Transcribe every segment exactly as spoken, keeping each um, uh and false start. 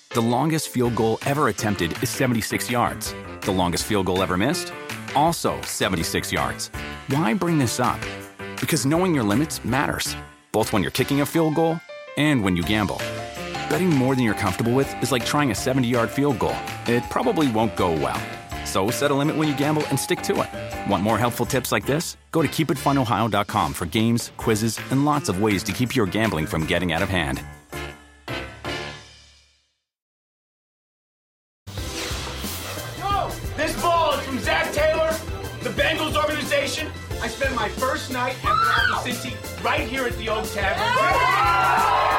The longest field goal ever attempted is seventy-six yards. The longest field goal ever missed? Also seventy-six yards. Why bring this up? Because knowing your limits matters, both when you're kicking a field goal and when you gamble. Betting more than you're comfortable with is like trying a seventy-yard field goal. It probably won't go well. So set a limit when you gamble and stick to it. Want more helpful tips like this? Go to keep it fun ohio dot com for games, quizzes, and lots of ways to keep your gambling from getting out of hand. Yo, this ball is from Zach Taylor, the Bengals organization. I spent my first night after having Cincy right here at the Oak Tavern.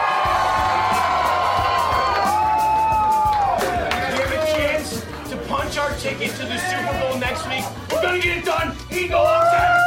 Our ticket to the Super Bowl next week. We're gonna get it done. Eagle up there.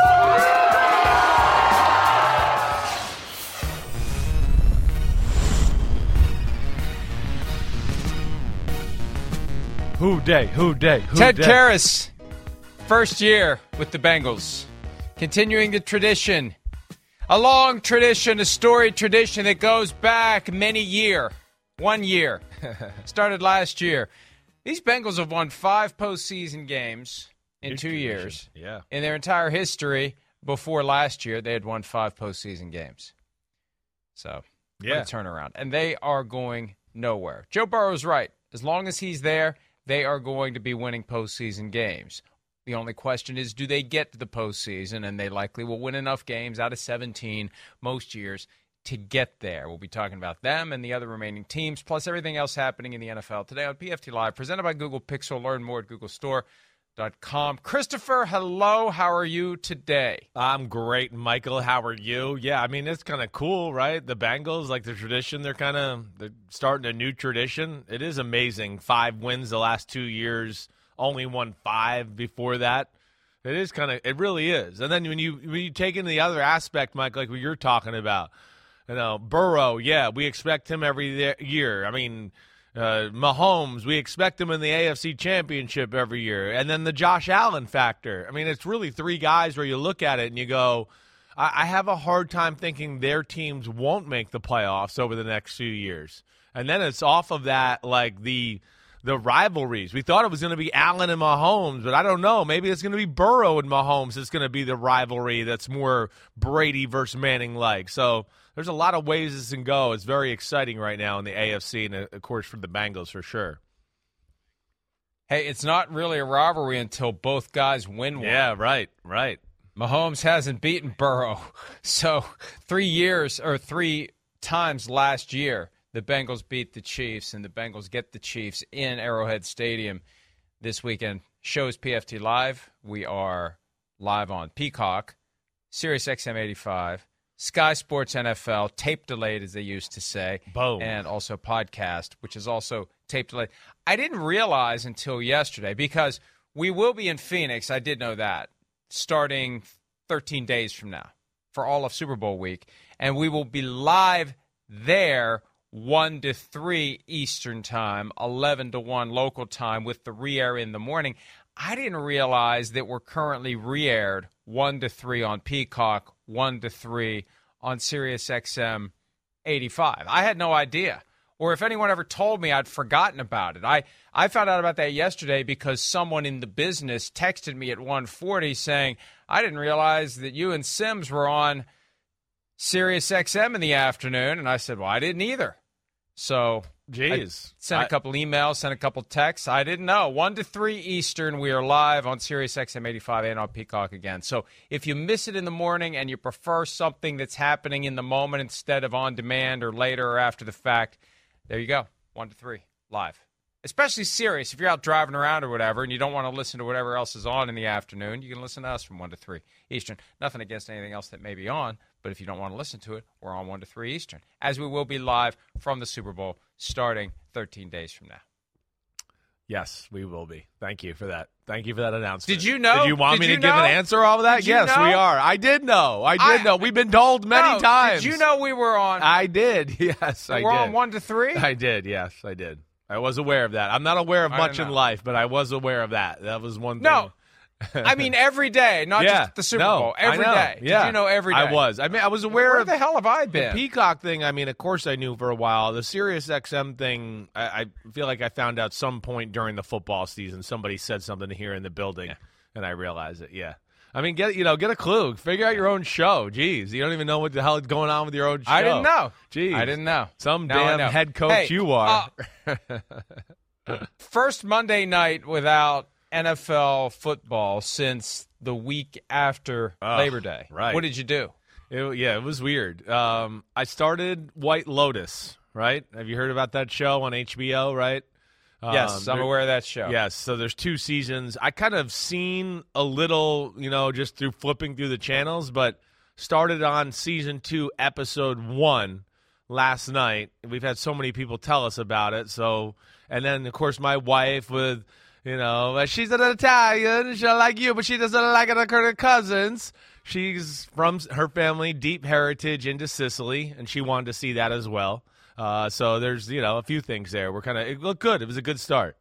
Who day? Who day? Who Ted day? Karras, first year with the Bengals, continuing the tradition, a long tradition, a storied tradition that goes back many year, one year, started last year. These Bengals have won five postseason games in two years. Yeah. In their entire history, before last year, they had won five postseason games. So, yeah. what a turnaround. And they are going nowhere. Joe Burrow's right. As long as he's there, they are going to be winning postseason games. The only question is, do they get to the postseason? And they likely will win enough games out of seventeen most years to get there. We'll be talking about them and the other remaining teams, plus everything else happening in the N F L today on P F T Live, presented by Google Pixel. Learn more at google store dot com. Christopher, hello. How are you today? I'm great, Michael. How are you? Yeah, I mean, it's kind of cool, right? The Bengals, like the tradition, they're kind of they're starting a new tradition. It is amazing. Five wins the last two years, only won five before that. It is kind of, it really is. And then when you when you take in the other aspect, Mike, like what you're talking about, you know, Burrow, yeah, we expect him every year. I mean, uh, Mahomes, we expect him in the A F C Championship every year. And then the Josh Allen factor. I mean, it's really three guys where you look at it and you go, I, I have a hard time thinking their teams won't make the playoffs over the next few years. And then it's off of that, like the the rivalries. We thought it was going to be Allen and Mahomes, but I don't know. Maybe it's going to be Burrow and Mahomes. It's going to be the rivalry that's more Brady versus Manning-like. So there's a lot of ways this can go. It's very exciting right now in the A F C and, of course, for the Bengals for sure. Hey, it's not really a rivalry until both guys win one. Yeah, right, right. Mahomes hasn't beaten Burrow. So three years or three times last year, the Bengals beat the Chiefs, and the Bengals get the Chiefs in Arrowhead Stadium this weekend. Shows P F T Live. We are live on Peacock, Sirius X M eighty-five, Sky Sports N F L, tape delayed, as they used to say. Boom. And also podcast, which is also tape delayed. I didn't realize until yesterday, because we will be in Phoenix, I did know that, starting thirteen days from now for all of Super Bowl week. And we will be live there one to three Eastern time, eleven to one local time with the re-air in the morning. I didn't realize that we're currently re-aired one to three on Peacock, one to three on Sirius X M eighty-five. I had no idea. Or if anyone ever told me, I'd forgotten about it. I, I found out about that yesterday because someone in the business texted me at one forty saying, I didn't realize that you and Sims were on Sirius X M in the afternoon. And I said, well, I didn't either. So Jeez. I sent a couple emails, sent a couple texts. I didn't know. one to three Eastern, we are live on Sirius X M eighty-five and on Peacock again. So if you miss it in the morning and you prefer something that's happening in the moment instead of on demand or later or after the fact, there you go. one to three, live. Especially Sirius. If you're out driving around or whatever and you don't want to listen to whatever else is on in the afternoon, you can listen to us from one to three Eastern. Nothing against anything else that may be on, but if you don't want to listen to it, we're on one to three Eastern, as we will be live from the Super Bowl starting thirteen days from now. Yes, we will be. Thank you for that. Thank you for that announcement. Did you know? Did you want Did me you to give know? an answer all of that? Did you Yes, know? we are. I did know. I did I- know. We've been told many No, times. Did you know we were on? I did. Yes, I we're did. on one to three? I did. Yes, I did. I was aware of that. I'm not aware of I much don't in know. life, but I was aware of that. That was one thing. No. I mean, every day, not yeah, just at the Super no, Bowl. Every I know. day. Yeah. Did you know every day? I was. I mean, I was aware Where of the hell have I been? the Peacock thing. I mean, of course I knew for a while. The Sirius X M thing, I, I feel like I found out some point during the football season. Somebody said something here in the building, yeah. and I realized it. Yeah. I mean, get you know, get a clue. Figure out your own show. Jeez, you don't even know what the hell is going on with your own show. I didn't know. Jeez, I didn't know. Some now damn head coach hey, you are. Uh, first Monday night without N F L football since the week after oh, Labor Day. Right. What did you do? It, yeah, it was weird. Um, I started White Lotus. Right? Have you heard about that show on H B O? Right? Yes, um, I'm aware of that show. Yes, so there's two seasons. I kind of seen a little, you know, just through flipping through the channels, but started on season two, episode one last night. We've had so many people tell us about it. So, and then of course my wife with, you know, she's an Italian, she like you, but she doesn't like her cousins. She's from her family, deep heritage into Sicily, and she wanted to see that as well. Uh, so there's, you know, a few things there. We're kind of, it looked good. It was a good start.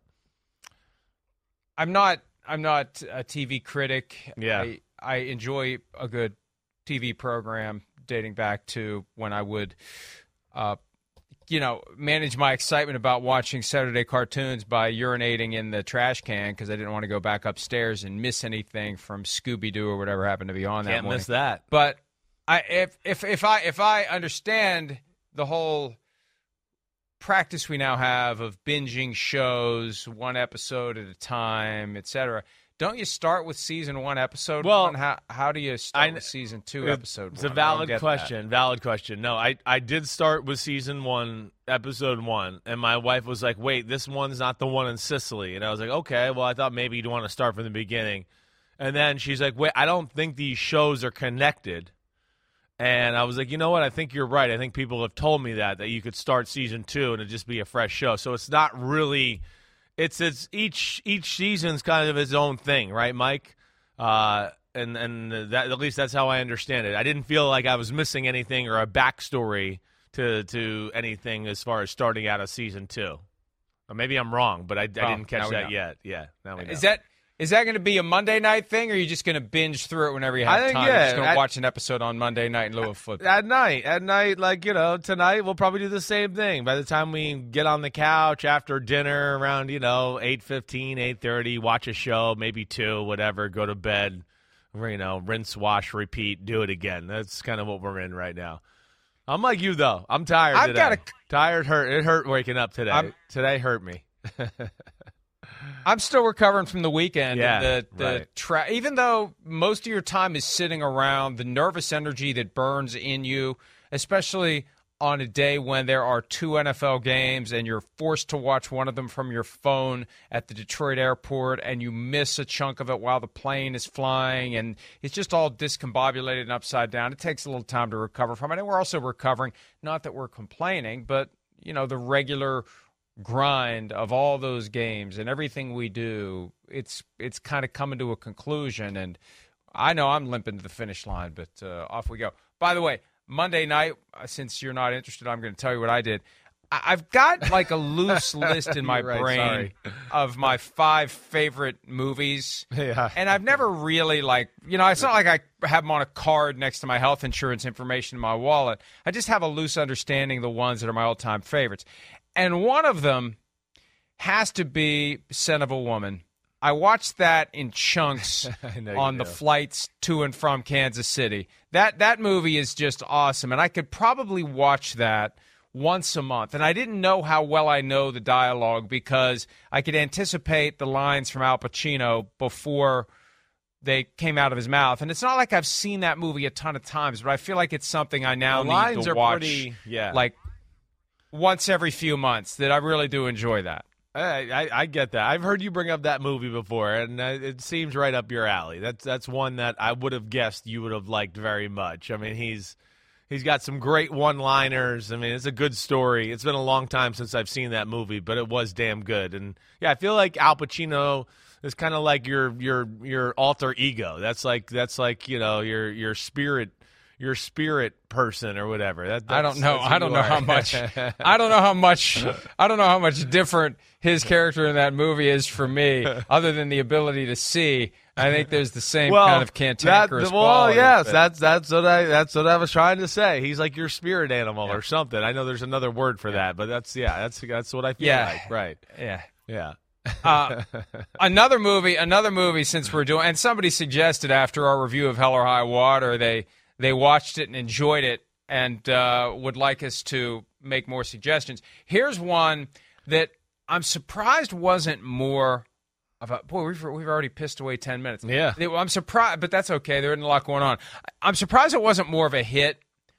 I'm not, I'm not a T V critic. Yeah. I, I enjoy a good T V program dating back to when I would, uh, you know, manage my excitement about watching Saturday cartoons by urinating in the trash can because I didn't want to go back upstairs and miss anything from Scooby-Doo or whatever happened to be on that Can't morning. miss that. But I, if, if, if I, if I understand the whole practice we now have of binging shows one episode at a time, et cetera. Don't you start with season one, episode well, one? How how do you start I, with season two, episode it's one? It's a valid question. That. Valid question. No, I, I did start with season one, episode one, and my wife was like, wait, this one's not the one in Sicily. And I was like, okay, well, I thought maybe you'd want to start from the beginning. And then she's like, wait, I don't think these shows are connected. And I was like, you know what? I think you're right. I think people have told me that, that you could start season two and it'd just be a fresh show. So it's not really – it's it's each each season's kind of its own thing, right, Mike? Uh, and and that, at least that's how I understand it. I didn't feel like I was missing anything or a backstory to, to anything as far as starting out of season two. Or maybe I'm wrong, but I, I didn't catch that know. yet. Yeah, now we know. Is that – Is that going to be a Monday night thing, or are you just going to binge through it whenever you have I think, time? Yeah, You're just going to at, watch an episode on Monday night in lieu of football? At night. At night, like, you know, tonight we'll probably do the same thing. By the time we get on the couch after dinner around, you know, eight fifteen, eight thirty, watch a show, maybe two, whatever, go to bed, you know, rinse, wash, repeat, do it again. That's kind of what we're in right now. I'm like you, though. I'm tired I've today. got a, tired, hurt. It hurt waking up today. I'm, today hurt me. I'm still recovering from the weekend. Yeah, the, the right. tra- even though most of your time is sitting around, the nervous energy that burns in you, especially on a day when there are two N F L games and you're forced to watch one of them from your phone at the Detroit airport and you miss a chunk of it while the plane is flying and it's just all discombobulated and upside down. It takes a little time to recover from it. And we're also recovering, not that we're complaining, but, you know, the regular grind of all those games and everything we do, it's it's kind of coming to a conclusion. And I know I'm limping to the finish line, but uh, off we go. By the way, Monday night, since you're not interested, I'm going to tell you what I did. I- I've got like a loose list in my right, brain sorry. of my five favorite movies. Yeah. And I've never really like, you know, it's not like I have them on a card next to my health insurance information in my wallet. I just have a loose understanding of the ones that are my all-time favorites. And one of them has to be Scent of a Woman. I watched that in chunks on the flights to and from Kansas City. That that movie is just awesome, and I could probably watch that once a month. And I didn't know how well I know the dialogue because I could anticipate the lines from Al Pacino before they came out of his mouth. And it's not like I've seen that movie a ton of times, but I feel like it's something I now the need lines to are watch pretty, yeah. like once every few months, that I really do enjoy that. I, I, I get that. I've heard you bring up that movie before, and uh, it seems right up your alley. That's that's one that I would have guessed you would have liked very much. I mean, he's he's got some great one-liners. I mean, it's a good story. It's been a long time since I've seen that movie, but it was damn good. And yeah, I feel like Al Pacino is kind of like your your your alter ego. That's like that's like you know your your spirit. your spirit person or whatever. That, I don't know. I don't know are. how much. I don't know how much. I don't know how much different his character in that movie is from me, other than the ability to see. I think there's the same well, kind of cantankerous that, well, quality. yes, but, that's that's what I that's what I was trying to say. He's like your spirit animal yeah. or something. I know there's another word for yeah. that, but that's yeah, that's that's what I feel yeah. like. Right. Yeah. Yeah. uh, another movie, another movie. Since we're doing, and somebody suggested after our review of Hell or High Water, they they watched it and enjoyed it, and uh, would like us to make more suggestions. Here's one that I'm surprised wasn't more. About, boy, we've, we've already pissed away ten minutes. Yeah. I'm surprised, but that's okay. There isn't a lot going on. I'm surprised it wasn't more of a hit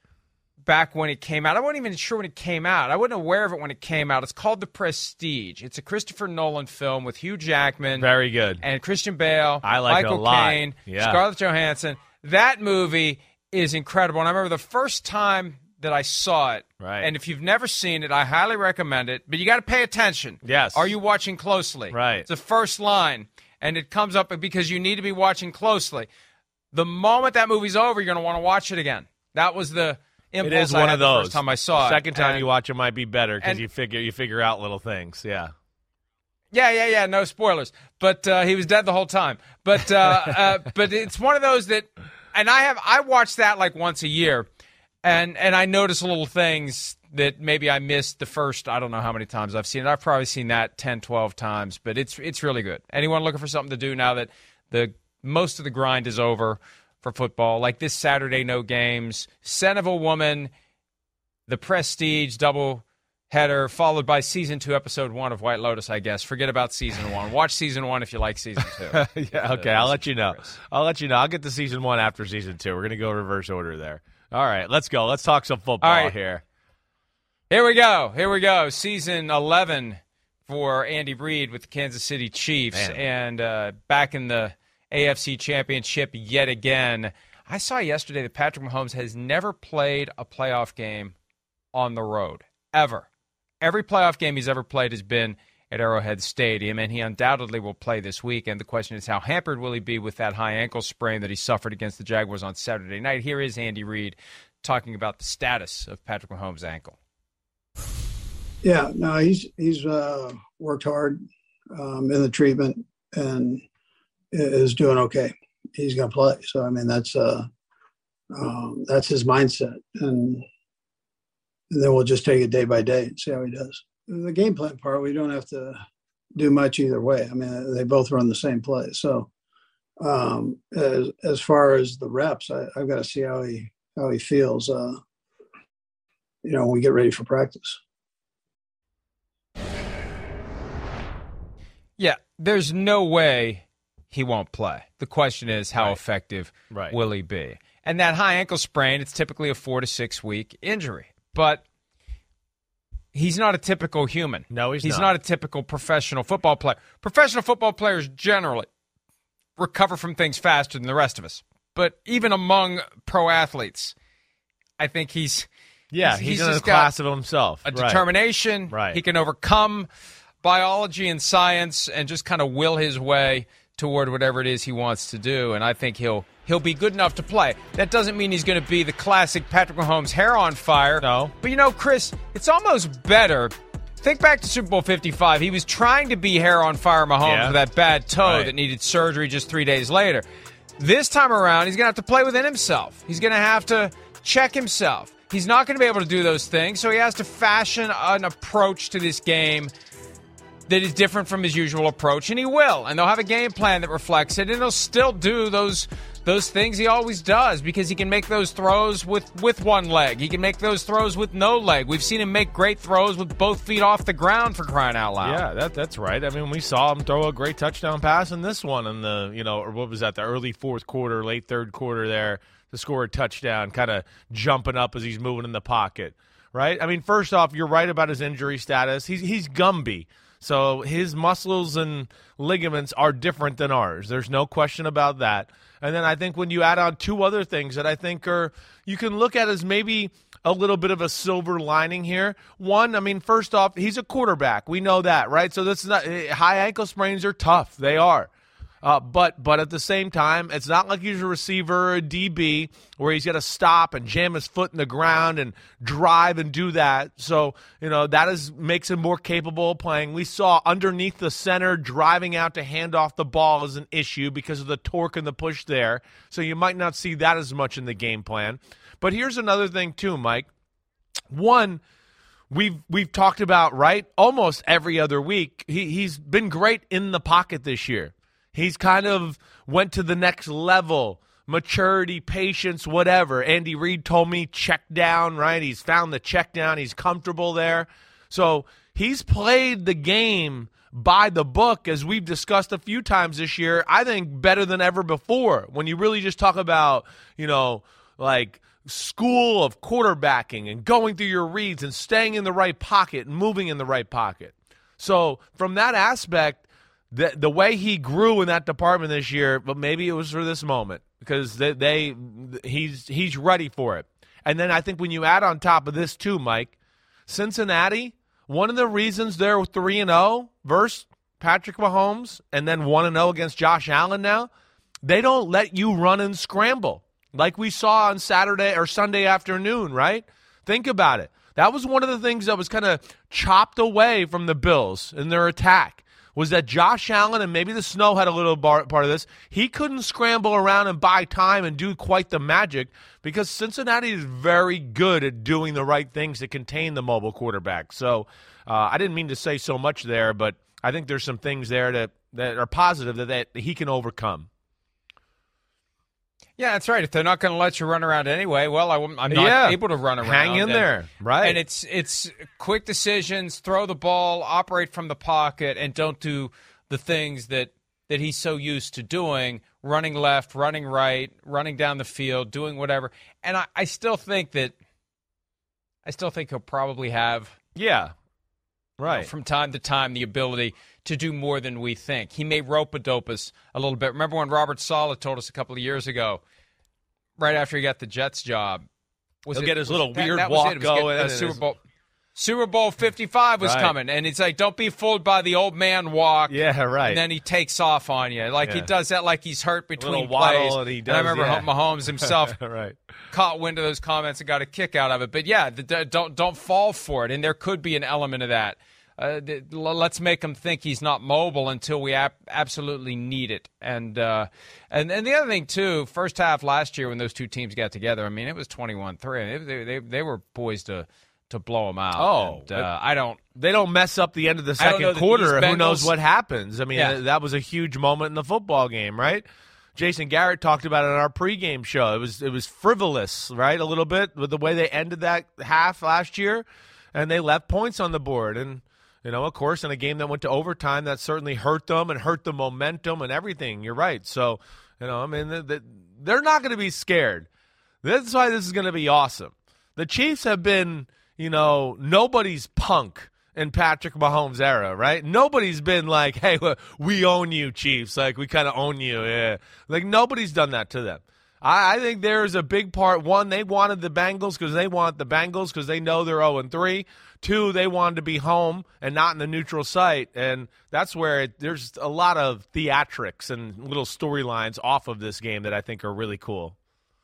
back when it came out. I wasn't even sure when it came out. I wasn't aware of it when it came out. It's called The Prestige. It's a Christopher Nolan film with Hugh Jackman. Very good. And Christian Bale. I like Michael it a lot. Caine, Yeah. Scarlett Johansson. That movie is incredible. And I remember the first time that I saw it. Right. And if you've never seen it, I highly recommend it. But you got to pay attention. Yes. Are you watching closely? Right. It's the first line, and it comes up because you need to be watching closely. The moment that movie's over, you're going to want to watch it again. That was the impulse It is I one had of the those. first time I saw it. Second time And- you watch it might be better because and- you figure you figure out little things. Yeah. Yeah, yeah, yeah. No spoilers. But uh, he was dead the whole time. But uh, uh, but it's one of those that, and I have I watch that like once a year, and and I notice little things that maybe I missed the first. I don't know how many times I've seen it. I've probably seen that ten, twelve times. But it's it's really good. Anyone looking for something to do now that the most of the grind is over for football, like this Saturday, no games. Son of a Woman, The Prestige, double header, followed by season two, episode one of White Lotus, I guess. Forget about season one. Watch season one if you like season two. yeah, okay, I'll let you know. I'll let you know. I'll get to season one after season two. We're going to go reverse order there. All right, let's go. Let's talk some football All right. here. Here we go. Here we go. Season eleven for Andy Reid with the Kansas City Chiefs. Man. And uh, back in the A F C Championship yet again. I saw yesterday that Patrick Mahomes has never played a playoff game on the road, ever. Every playoff game he's ever played has been at Arrowhead Stadium, and he undoubtedly will play this week. And the question is, how hampered will he be with that high ankle sprain that he suffered against the Jaguars on Saturday night? Here is Andy Reid talking about the status of Patrick Mahomes' ankle. Yeah, no, he's he's uh, worked hard um, in the treatment and is doing okay. He's going to play. So, I mean, that's uh, um, that's his mindset. And And then we'll just take it day by day and see how he does. The game plan part, we don't have to do much either way. I mean, they both run the same play. So um, as as far as the reps, I, I've got to see how he how he feels. Uh, you know, when we get ready for practice. Yeah, there's no way he won't play. The question is, how Right. effective Right. will he be? And that high ankle sprain, it's typically a four to six week injury. But he's not a typical human. No, he's he's not. not a typical professional football player. Professional football players generally recover from things faster than the rest of us. But even among pro athletes, I think he's Yeah, he's, he's, he's in a just class got of himself. a Right. determination. Right. He can overcome biology and science and just kind of will his way toward whatever it is he wants to do. And I think he'll he'll be good enough to play. That doesn't mean he's going to be the classic Patrick Mahomes hair on fire. No. But you know, Chris, it's almost better. Think back to Super Bowl fifty-five. He was trying to be hair on fire Mahomes Yeah. with that bad toe Right. that needed surgery just three days later. This time around, he's going to have to play within himself. He's going to have to check himself. He's not going to be able to do those things, so he has to fashion an approach to this game that is different from his usual approach, and he will. And they'll have a game plan that reflects it, and he'll still do those those things he always does because he can make those throws with, with one leg. He can make those throws with no leg. We've seen him make great throws with both feet off the ground, for crying out loud. Yeah, that that's right. I mean, we saw him throw a great touchdown pass in this one in the, you know, or what was that, the early fourth quarter, late third quarter there to score a touchdown, kind of jumping up as he's moving in the pocket, right? I mean, first off, you're right about his injury status. He's he's Gumby. So his muscles and ligaments are different than ours. There's no question about that. And then I think when you add on two other things that I think are you can look at as maybe a little bit of a silver lining here. One, I mean, first off, he's a quarterback. We know that, right? So this is not high ankle sprains are tough. They are. Uh, but but at the same time, it's not like he's a receiver or a D B where he's got to stop and jam his foot in the ground and drive and do that. So, you know, that is makes him more capable of playing. We saw underneath the center driving out to hand off the ball is an issue because of the torque and the push there. So you might not see that as much in the game plan. But here's another thing too, Mike. One, we've we've talked about, right, almost every other week. He, he's been great in the pocket this year. He's kind of went to the next level, maturity, patience, whatever. Andy Reid told me check down, right? He's found the check down. He's comfortable there. So he's played the game by the book, as we've discussed a few times this year, I think better than ever before. When you really just talk about, you know, like school of quarterbacking and going through your reads and staying in the right pocket and moving in the right pocket. So from that aspect, The the way he grew in that department this year, but maybe it was for this moment because they, they he's he's ready for it. And then I think when you add on top of this too, Mike, Cincinnati, one of the reasons they're three and zero versus Patrick Mahomes, and then one and zero against Josh Allen now, they don't let you run and scramble like we saw on Saturday or Sunday afternoon, right? Think about it. That was one of the things that was kind of chopped away from the Bills in their attack. Was that Josh Allen, and maybe the snow had a little bar, part of this, he couldn't scramble around and buy time and do quite the magic because Cincinnati is very good at doing the right things to contain the mobile quarterback. So uh, I didn't mean to say so much there, but I think there's some things there that, that are positive that, that he can overcome. Yeah, that's right. If they're not going to let you run around anyway, well, I, I'm not yeah. able to run around. Hang in and, there, right? And it's it's quick decisions, throw the ball, operate from the pocket, and don't do the things that, that he's so used to doing, running left, running right, running down the field, doing whatever. And I, I still think that I still think he'll probably have yeah, right, you know, from time to time the ability to do more than we think. He may rope-a-dope us a little bit. Remember when Robert Saleh told us a couple of years ago, right after he got the Jets job, was He'll it, get his little that, weird that walk it. It going. Uh, Super Bowl, Super Bowl fifty-five was right. coming, and it's like, don't be fooled by the old man walk. Yeah, right. And then he takes off on you, like yeah. he does that, like he's hurt between plays. And, he does, and I remember yeah. Mahomes himself right. caught wind of those comments and got a kick out of it. But yeah, the, the, don't don't fall for it, and there could be an element of that. Uh, the, let's make him think he's not mobile until we ap- absolutely need it. And, uh, and and the other thing, too, first half last year when those two teams got together, I mean, it was twenty-one three. They, they, they were poised to, to blow them out. Oh, and, uh, I don't. They don't mess up the end of the second quarter. Who knows what happens? I mean, yeah. that was a huge moment in the football game, right? Jason Garrett talked about it on our pregame show. It was it was frivolous, right, a little bit with the way they ended that half last year, and they left points on the board. And you know, of course, in a game that went to overtime, that certainly hurt them and hurt the momentum and everything. You're right. So, you know, I mean, they're not going to be scared. That's why this is going to be awesome. The Chiefs have been, you know, nobody's punk in Patrick Mahomes' era, right? Nobody's been like, hey, we own you, Chiefs. Like, we kind of own you. Yeah. Like, nobody's done that to them. I, I think there's a big part. One, they wanted the Bengals because they want the Bengals because they know they're oh and three. Two, they wanted to be home and not in the neutral site, and that's where it, there's a lot of theatrics and little storylines off of this game that I think are really cool.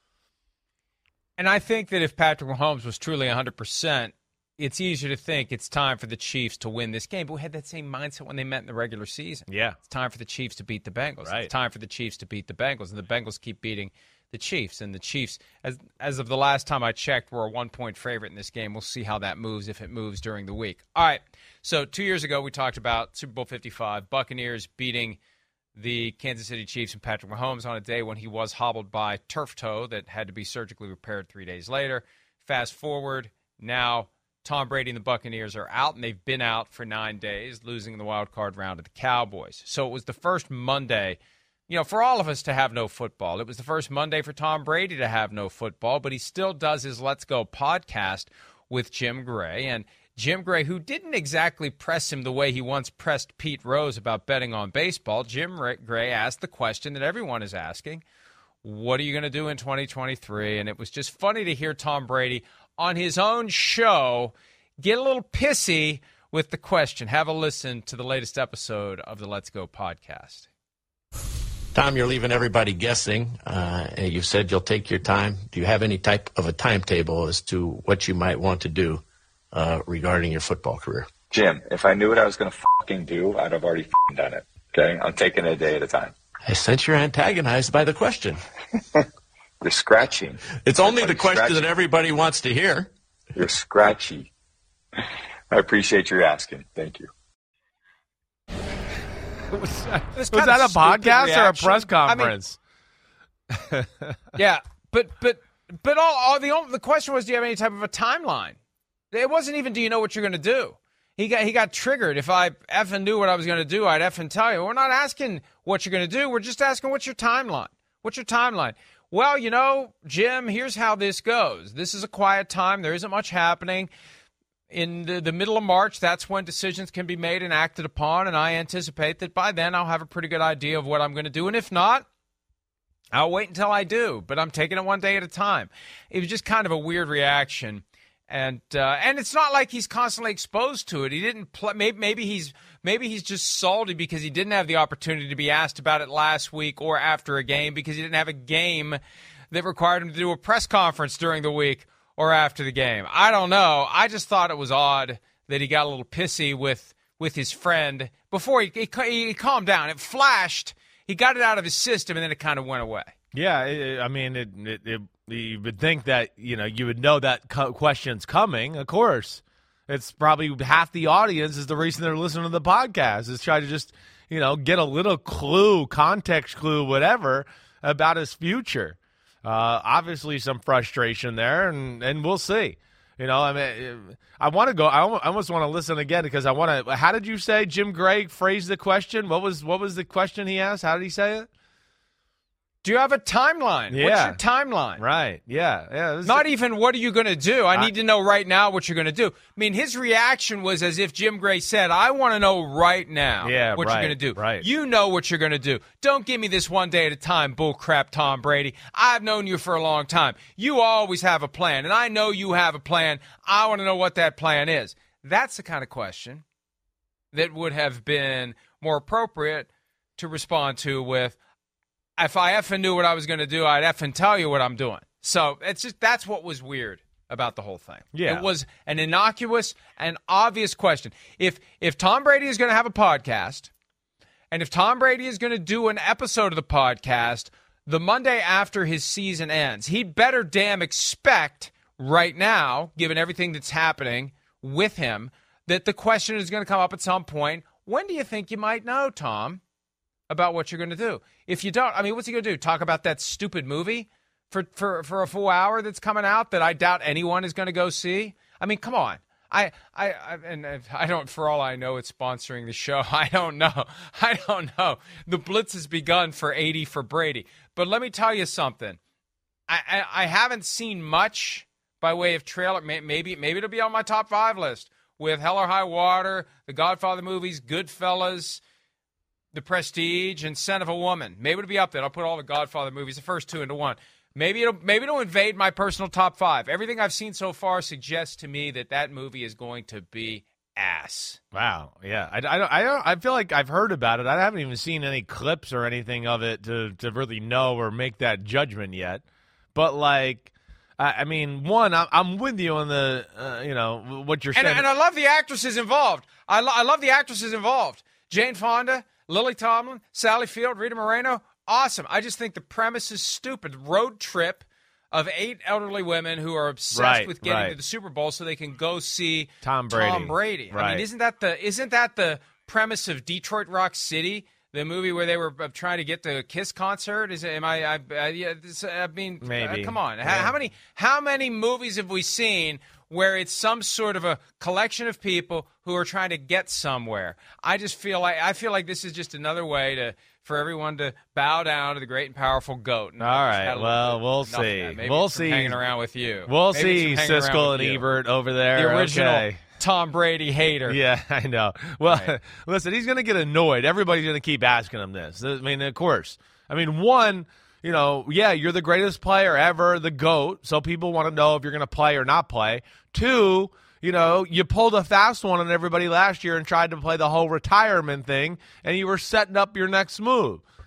And I think that if Patrick Mahomes was truly one hundred percent, it's easier to think it's time for the Chiefs to win this game. But we had that same mindset when they met in the regular season. Yeah. It's time for the Chiefs to beat the Bengals. Right. It's time for the Chiefs to beat the Bengals, and the Bengals keep beating the Chiefs. And the Chiefs, as as of the last time I checked, were a one-point favorite in this game. We'll see how that moves, if it moves during the week. All right, so two years ago we talked about Super Bowl fifty-five, Buccaneers beating the Kansas City Chiefs and Patrick Mahomes on a day when he was hobbled by turf toe that had to be surgically repaired three days later. Fast forward, now Tom Brady and the Buccaneers are out, and they've been out for nine days, losing the wild card round to the Cowboys. So it was the first Monday, you know, for all of us to have no football. It was the first Monday for Tom Brady to have no football, but he still does his Let's Go podcast with Jim Gray. And Jim Gray, who didn't exactly press him the way he once pressed Pete Rose about betting on baseball, Jim Gray asked the question that everyone is asking, what are you going to do in twenty twenty-three? And it was just funny to hear Tom Brady on his own show get a little pissy with the question. Have a listen to the latest episode of the Let's Go podcast. Tom, you're leaving everybody guessing. Uh, and you said you'll take your time. Do you have any type of a timetable as to what you might want to do uh, regarding your football career? Jim, if I knew what I was going to fucking do, I'd have already fucking done it. Okay? I'm taking it a day at a time. I sense you're antagonized by the question. You're scratching. It's only the Everybody's question scratching. that everybody wants to hear. You're scratchy. I appreciate your asking. Thank you. Was that, This was kind that of a stupid podcast or a reaction. press I mean, conference? Yeah, but but but all, all the only, the question was, do you have any type of a timeline? It wasn't even, do you know what you're going to do? He got he got triggered. If I effing knew what I was going to do, I'd effing tell you. We're not asking what you're going to do. We're just asking what's your timeline. What's your timeline? Well, you know, Jim, here's how this goes. This is a quiet time. There isn't much happening. In the, the middle of March, that's when decisions can be made and acted upon, and I anticipate that by then I'll have a pretty good idea of what I'm going to do. And if not, I'll wait until I do, but I'm taking it one day at a time. It was just kind of a weird reaction, and uh, and it's not like he's constantly exposed to it. He didn't play. Maybe, maybe he's maybe he's just salty because he didn't have the opportunity to be asked about it last week or after a game because he didn't have a game that required him to do a press conference during the week or after the game. I don't know. I just thought it was odd that he got a little pissy with with his friend before he he, he calmed down. It flashed. He got it out of his system, and then it kind of went away. Yeah, it, I mean, it, it, it, you would think that, you know, you would know that co- question's coming. Of course, it's probably half the audience is the reason they're listening to the podcast is try to just, you know, get a little clue, context clue, whatever about his future. Uh, obviously, some frustration there, and, and we'll see. You know, I mean, I want to go. I almost want to listen again because I want to. How did you say Jim Gray phrased the question? What was what was the question he asked? How did he say it? Do you have a timeline? Yeah. What's your timeline? Right. Yeah. Yeah. This Not is, even what are you going to do? I, I- need to know right now what you're going to do. I mean, his reaction was as if Jim Gray said, I want to know right now Yeah, what right, you're going to do. right. You know what you're going to do. Don't give me this one day at a time bull crap, Tom Brady. I've known you for a long time. You always have a plan, and I know you have a plan. I want to know what that plan is. That's the kind of question that would have been more appropriate to respond to with, if I effing knew what I was going to do, I'd effing tell you what I'm doing. So it's just that's what was weird about the whole thing. Yeah. It was an innocuous and obvious question. If if Tom Brady is going to have a podcast, and if Tom Brady is going to do an episode of the podcast the Monday after his season ends, he'd better damn expect right now, given everything that's happening with him, that the question is going to come up at some point. When do you think you might know, Tom, about what you're going to do? If you don't, I mean, what's he going to do? Talk about that stupid movie for, for, for a full hour that's coming out that I doubt anyone is going to go see? I mean, come on. I, I, I and I don't, for all I know, it's sponsoring the show. I don't know. I don't know. The blitz has begun for eighty for Brady. But let me tell you something. I, I, I haven't seen much by way of trailer. Maybe, maybe it'll be on my top five list with Hell or High Water, the Godfather movies, Goodfellas, The Prestige, and Scent of a Woman. Maybe it'll be up there. I'll put all the Godfather movies, the first two, into one. Maybe it'll maybe it'll invade my personal top five. Everything I've seen so far suggests to me that that movie is going to be ass. Wow. Yeah. I, I, don't, I, don't, I feel like I've heard about it. I haven't even seen any clips or anything of it to, to really know or make that judgment yet. But, like, I, I mean, one, I'm, I'm with you on the, uh, you know, what you're And, saying. and I love the actresses involved. I, lo- I love the actresses involved. Jane Fonda, Lily Tomlin, Sally Field, Rita Moreno. Awesome. I just think the premise is stupid. Road trip of eight elderly women who are obsessed Right, with getting right. to the Super Bowl so they can go see Tom Brady. Tom Brady. I Right. mean, isn't that the isn't that the premise of Detroit Rock City, the movie where they were uh, trying to get the Kiss concert? Is it, am I? I, I, yeah, this, I mean, Maybe. uh, come on. How, Yeah. how many how many movies have we seen where it's some sort of a collection of people who are trying to get somewhere? I just feel like I feel like this is just another way to. For everyone to bow down to the great and powerful GOAT. And All I just right, had a little well, bit- we'll enough of see. that. Maybe We'll it's from see. hanging around with you. We'll Maybe see it's from hanging around Siskel with and you. Ebert over there. The original Okay. Tom Brady hater. Yeah, I know. Well, Right. listen, he's going to get annoyed. Everybody's going to keep asking him this. I mean, of course. I mean, one, you know, yeah, you're the greatest player ever, the GOAT, so people want to know if you're going to play or not play. Two, you know, you pulled a fast one on everybody last year and tried to play the whole retirement thing, and you were setting up your next move.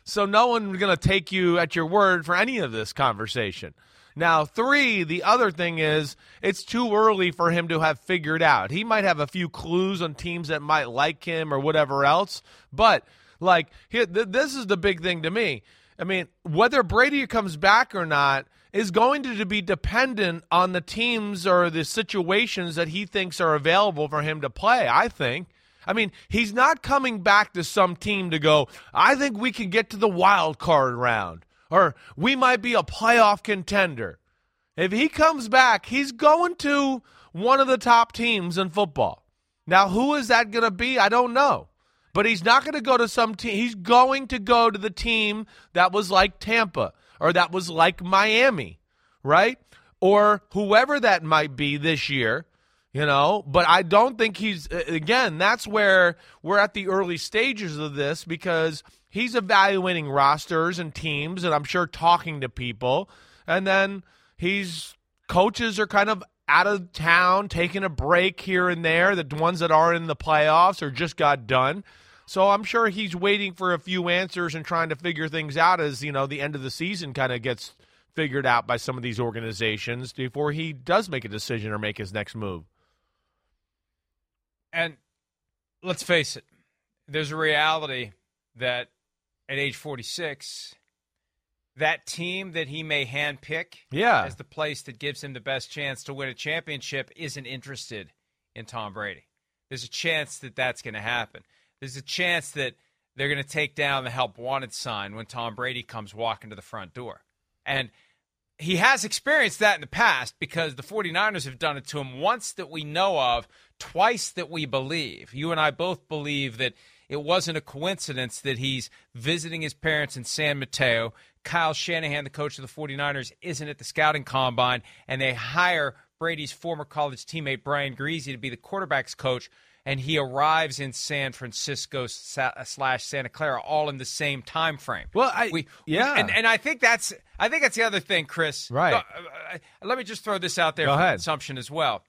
So no one's going to take you at your word for any of this conversation. Now, three, the other thing is it's too early for him to have figured out. He might have a few clues on teams that might like him or whatever else, but like here, th- this is the big thing to me. I mean, whether Brady comes back or not is going to be dependent on the teams or the situations that he thinks are available for him to play, I think. I mean, he's not coming back to some team to go, I think we can get to the wild card round, or we might be a playoff contender. If he comes back, he's going to one of the top teams in football. Now, who is that going to be? I don't know. But he's not going to go to some team. He's going to go to the team that was like Tampa or that was like Miami, right? Or whoever that might be this year, you know. But I don't think he's, again, that's where we're at the early stages of this because he's evaluating rosters and teams and I'm sure talking to people. And then he's, coaches are kind of out of town, taking a break here and there, the ones that are in the playoffs or just got done. So I'm sure he's waiting for a few answers and trying to figure things out as, you know, the end of the season kind of gets figured out by some of these organizations before he does make a decision or make his next move. And let's face it, there's a reality that at age forty-six, that team that he may handpick yeah. as the place that gives him the best chance to win a championship isn't interested in Tom Brady. There's a chance that that's going to happen. There's a chance that they're going to take down the help wanted sign when Tom Brady comes walking to the front door. And he has experienced that in the past because the 49ers have done it to him once that we know of, twice that we believe. You and I both believe that it wasn't a coincidence that he's visiting his parents in San Mateo. Kyle Shanahan, the coach of the 49ers, isn't at the scouting combine, and they hire Brady's former college teammate Brian Griese to be the quarterback's coach, and he arrives in San Francisco slash Santa Clara all in the same time frame. Well, I we, yeah, and, and I think that's I think that's the other thing, Chris. Right. Uh, uh, let me just throw this out there Go for ahead. consumption as well.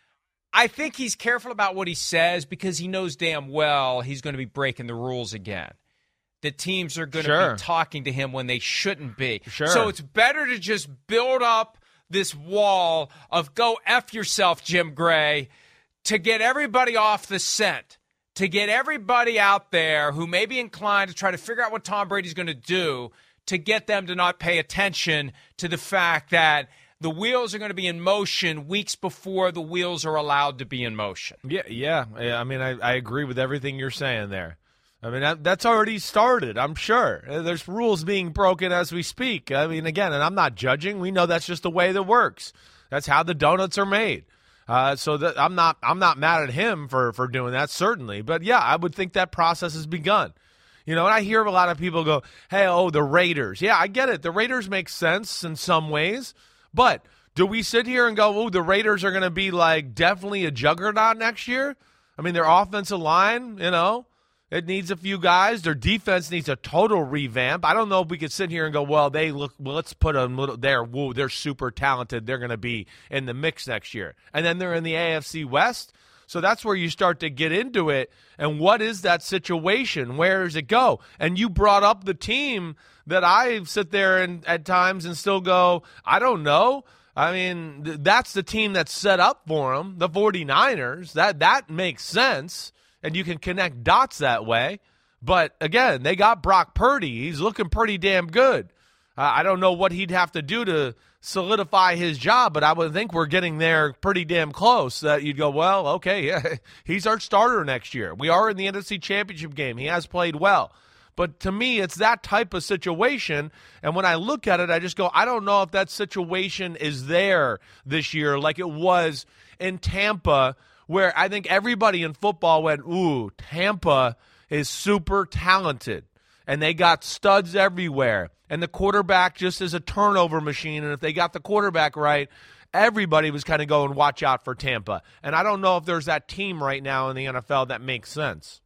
I think he's careful about what he says because he knows damn well he's going to be breaking the rules again. The teams are going Sure. to be talking to him when they shouldn't be. Sure. So it's better to just build up this wall of go F yourself, Jim Gray, to get everybody off the scent, to get everybody out there who may be inclined to try to figure out what Tom Brady's going to do, to get them to not pay attention to the fact that the wheels are going to be in motion weeks before the wheels are allowed to be in motion. Yeah, yeah. I mean, I, I agree with everything you're saying there. I mean, that, that's already started, I'm sure. There's rules being broken as we speak. I mean, again, and I'm not judging. We know that's just the way that works. That's how the donuts are made. Uh, so that I'm not I'm not mad at him for, for doing that, certainly. But, yeah, I would think that process has begun. You know, and I hear a lot of people go, hey, oh, the Raiders. Yeah, I get it. The Raiders make sense in some ways. But do we sit here and go, oh, the Raiders are going to be, like, definitely a juggernaut next year? I mean, their offensive line, you know, it needs a few guys. Their defense needs a total revamp. I don't know if we could sit here and go, well, they look. Well, let's put them little there. Whoa, they're super talented. They're going to be in the mix next year. And then they're in the A F C West. So that's where you start to get into it. And what is that situation? Where does it go? And you brought up the team that I sit there and at times and still go, I don't know. I mean, th- that's the team that's set up for them, the 49ers. That that makes sense. And you can connect dots that way. But, again, they got Brock Purdy. He's looking pretty damn good. Uh, I don't know what he'd have to do to solidify his job, but I would think we're getting there pretty damn close that you'd go, well, okay, yeah, he's our starter next year. We are in the N F C Championship game. He has played well. But to me, it's that type of situation. And when I look at it, I just go, I don't know if that situation is there this year like it was in Tampa, where I think everybody in football went, ooh, Tampa is super talented. And they got studs everywhere. And the quarterback just is a turnover machine. And if they got the quarterback right, everybody was kind of going, watch out for Tampa. And I don't know if there's that team right now in the N F L that makes sense.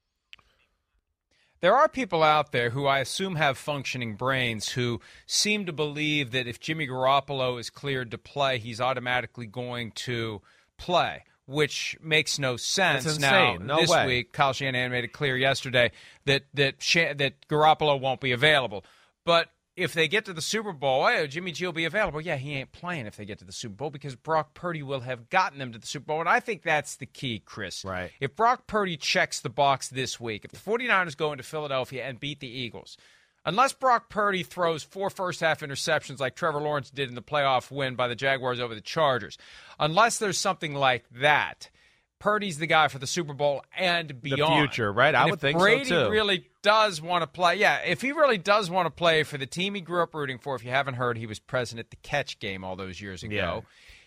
There are people out there who I assume have functioning brains who seem to believe that if Jimmy Garoppolo is cleared to play, he's automatically going to play. which makes no sense. That's now, insane. No this way. week, Kyle Shanahan made it clear yesterday that that Sha- that Garoppolo won't be available. But if they get to the Super Bowl, hey, Jimmy G will be available. Yeah, he ain't playing if they get to the Super Bowl because Brock Purdy will have gotten them to the Super Bowl. And I think that's the key, Chris. Right. If Brock Purdy checks the box this week, if the 49ers go into Philadelphia and beat the Eagles, unless Brock Purdy throws four first-half interceptions like Trevor Lawrence did in the playoff win by the Jaguars over the Chargers, unless there's something like that, Purdy's the guy for the Super Bowl and beyond. The future, right? I and would think Brady so, too. really does want to play, yeah, if he really does want to play for the team he grew up rooting for, if you haven't heard, he was present at the Catch game all those years ago. Yeah.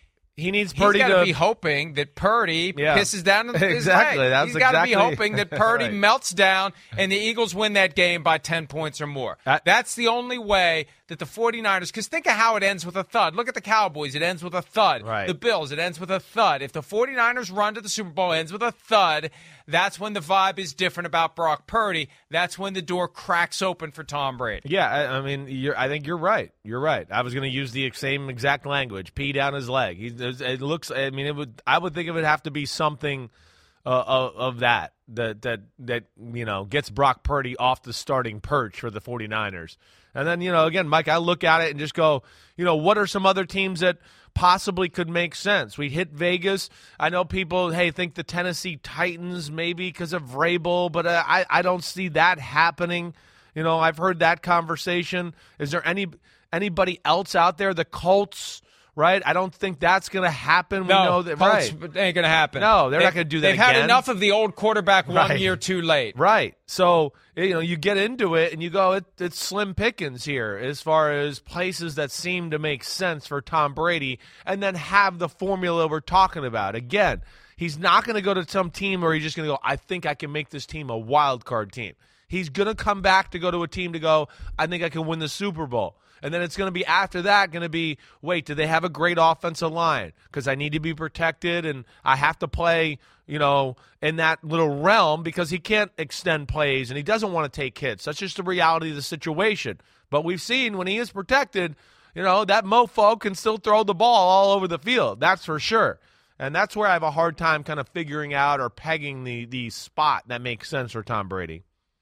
He needs He's Purdy got to be hoping that Purdy Yeah. pisses down his Exactly, leg. that's He's got to exactly- be hoping that Purdy Right. melts down and the Eagles win that game by ten points or more. That- That's the only way that the 49ers, because think of how it ends with a thud. Look at the Cowboys. It ends with a thud. Right. The Bills, it ends with a thud. If the 49ers run to the Super Bowl, it ends with a thud. That's when the vibe is different about Brock Purdy. That's when the door cracks open for Tom Brady. Yeah, I, I mean, you're, I think you're right. You're right. I was going to use the same exact language. Pee down his leg. He, it looks. I mean, it would. I would think it would have to be something uh, of, of that that that that you know gets Brock Purdy off the starting perch for the 49ers. And then you know, again, Mike, I look at it and just go, you know, what are some other teams that possibly could make sense? We hit Vegas. I know people, hey, think the Tennessee Titans maybe because of Vrabel, but uh, I I don't see that happening. You know, I've heard that conversation. Is there any anybody else out there? The Colts, right? I don't think that's going to happen. We No, know that, Colts right? ain't going to happen. No, they're They- not gonna do that They've had again. enough of the old quarterback one Right. year too late. Right. So, you know, you get into it and you go, it, it's slim pickings here as far as places that seem to make sense for Tom Brady and then have the formula we're talking about. Again, he's not going to go to some team where he's just going to go, I think I can make this team a wild card team. He's going to come back to go to a team to go, I think I can win the Super Bowl. And then it's going to be after that going to be, wait, do they have a great offensive line? Because I need to be protected and I have to play, you know, in that little realm because he can't extend plays and he doesn't want to take hits. That's just the reality of the situation. But we've seen when he is protected, you know, that mofo can still throw the ball all over the field. That's for sure. And that's where I have a hard time kind of figuring out or pegging the, the spot that makes sense for Tom Brady.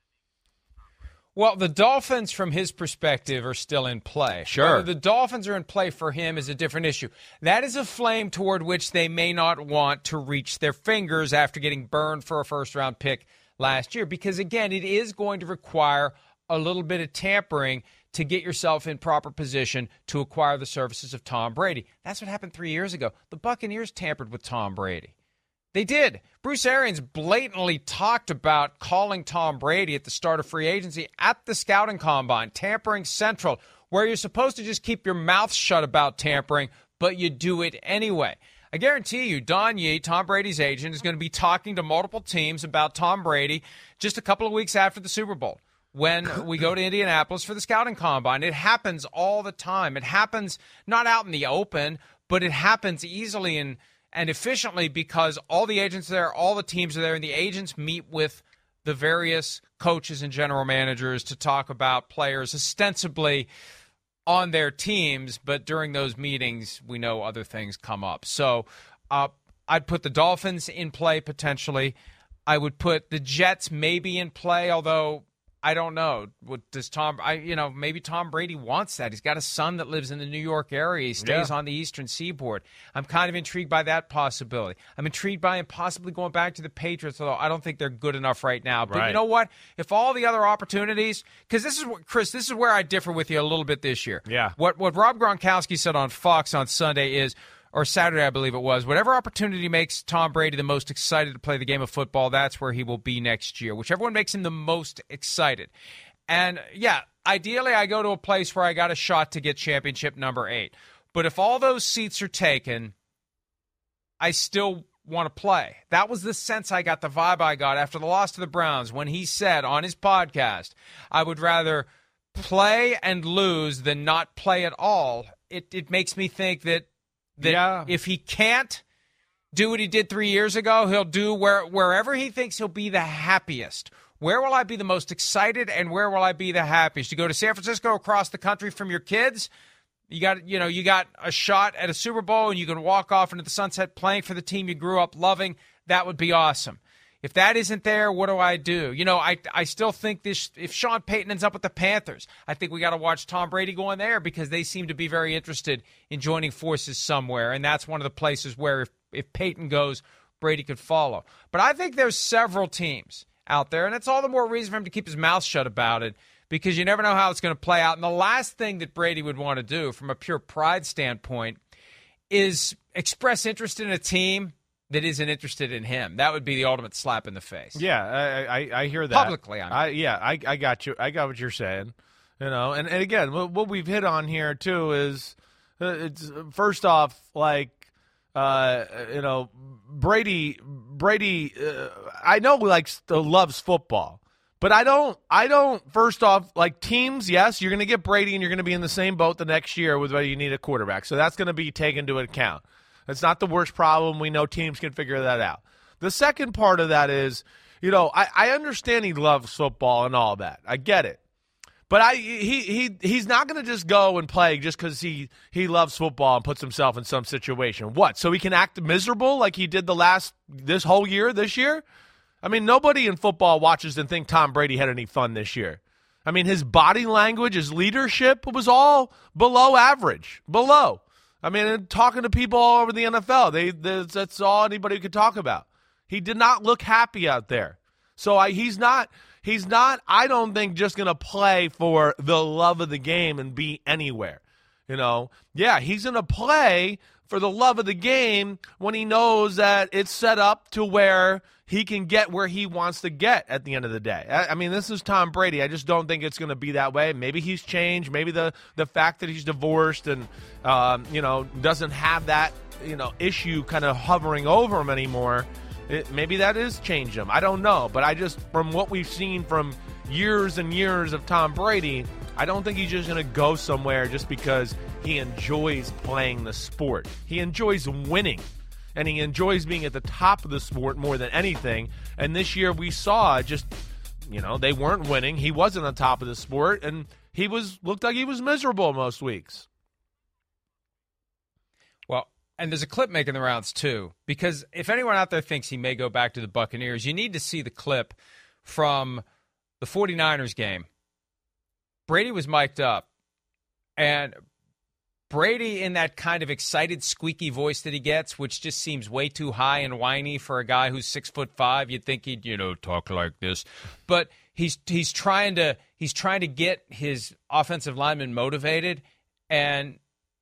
Well, the Dolphins, from his perspective, are still in play. Sure. Whether the Dolphins are in play for him is a different issue. That is a flame toward which they may not want to reach their fingers after getting burned for a first-round pick last year. Because, again, it is going to require a little bit of tampering to get yourself in proper position to acquire the services of Tom Brady. That's what happened three years ago. The Buccaneers tampered with Tom Brady. They did. Bruce Arians blatantly talked about calling Tom Brady at the start of free agency at the scouting combine, tampering central, where you're supposed to just keep your mouth shut about tampering, but you do it anyway. I guarantee you, Don Yee, Tom Brady's agent, is going to be talking to multiple teams about Tom Brady just a couple of weeks after the Super Bowl when we go to Indianapolis for the scouting combine. It happens all the time. It happens not out in the open, but it happens easily and and efficiently because all the agents are there, all the teams are there, and the agents meet with the various coaches and general managers to talk about players ostensibly on their teams, but during those meetings, we know other things come up. So uh, I'd put the Dolphins in play potentially. I would put the Jets maybe in play, although I don't know. What does Tom? I you know maybe Tom Brady wants that. He's got a son that lives in the New York area. He stays Yeah. on the Eastern Seaboard. I'm kind of intrigued by that possibility. I'm intrigued by him possibly going back to the Patriots, although I don't think they're good enough right now. But Right. you know what? If all the other opportunities, because this is what Chris, this is where I differ with you a little bit this year. Yeah. What what Rob Gronkowski said on Fox on Sunday is. Or Saturday, I believe it was. Whatever opportunity makes Tom Brady the most excited to play the game of football, that's where he will be next year. Whichever one makes him the most excited. And, yeah, ideally I go to a place where I got a shot to get championship number eight. But if all those seats are taken, I still want to play. That was the sense I got, the vibe I got after the loss to the Browns when he said on his podcast, I would rather play and lose than not play at all. It, it makes me think that That Yeah. if he can't do what he did three years ago, he'll do where wherever he thinks he'll be the happiest. Where will I be the most excited and where will I be the happiest? You go to San Francisco across the country from your kids? You got, you know, you got a shot at a Super Bowl and you can walk off into the sunset playing for the team you grew up loving. That would be awesome. If that isn't there, what do I do? You know, I I still think this. If Sean Payton ends up with the Panthers, I think we got to watch Tom Brady go in there because they seem to be very interested in joining forces somewhere, and that's one of the places where if, if Payton goes, Brady could follow. But I think there's several teams out there, and it's all the more reason for him to keep his mouth shut about it because you never know how it's going to play out. And the last thing that Brady would want to do from a pure pride standpoint is express interest in a team that isn't interested in him. That would be the ultimate slap in the face. Yeah, I I, I hear that. Publicly, I mean. I, yeah, I, I got you. I got what you're saying. You know, and, and again, what, what we've hit on here, too, is uh, it's first off, like, uh, you know, Brady, Brady, uh, I know, like, loves football. But I don't, I don't, first off, like teams, yes, you're going to get Brady and you're going to be in the same boat the next year with whether you need a quarterback. So that's going to be taken into account. It's not the worst problem. We know teams can figure that out. The second part of that is, you know, I, I understand he loves football and all that. I get it. But I he he he's not going to just go and play just because he, he loves football and puts himself in some situation. What, so he can act miserable like he did the last, this whole year, this year? I mean, nobody in football watches and think Tom Brady had any fun this year. I mean, his body language, his leadership was all below average, below. I mean, talking to people all over the N F L, they, they that's all anybody could talk about. He did not look happy out there. So I, he's not, he's not, I don't think, just going to play for the love of the game and be anywhere. You know, yeah, he's going to play for the love of the game when he knows that it's set up to where he can get where he wants to get at the end of the day. I, I mean, this is Tom Brady. I just don't think it's going to be that way. Maybe he's changed. Maybe the, the fact that he's divorced and, um, you know, doesn't have that, you know, issue kind of hovering over him anymore, it, maybe that is changed him. I don't know. But I just, from what we've seen from years and years of Tom Brady, I don't think he's just going to go somewhere just because he enjoys playing the sport. He enjoys winning. And he enjoys being at the top of the sport more than anything. And this year we saw just, you know, they weren't winning. He wasn't on top of the sport, and he was looked like he was miserable most weeks. Well, and there's a clip making the rounds, too, because if anyone out there thinks he may go back to the Buccaneers, you need to see the clip from the 49ers game. Brady was mic'd up, and Brady, in that kind of excited, squeaky voice that he gets, which just seems way too high and whiny for a guy who's six foot five, you'd think he'd, you know, talk like this. But he's he's trying to he's trying to get his offensive linemen motivated, and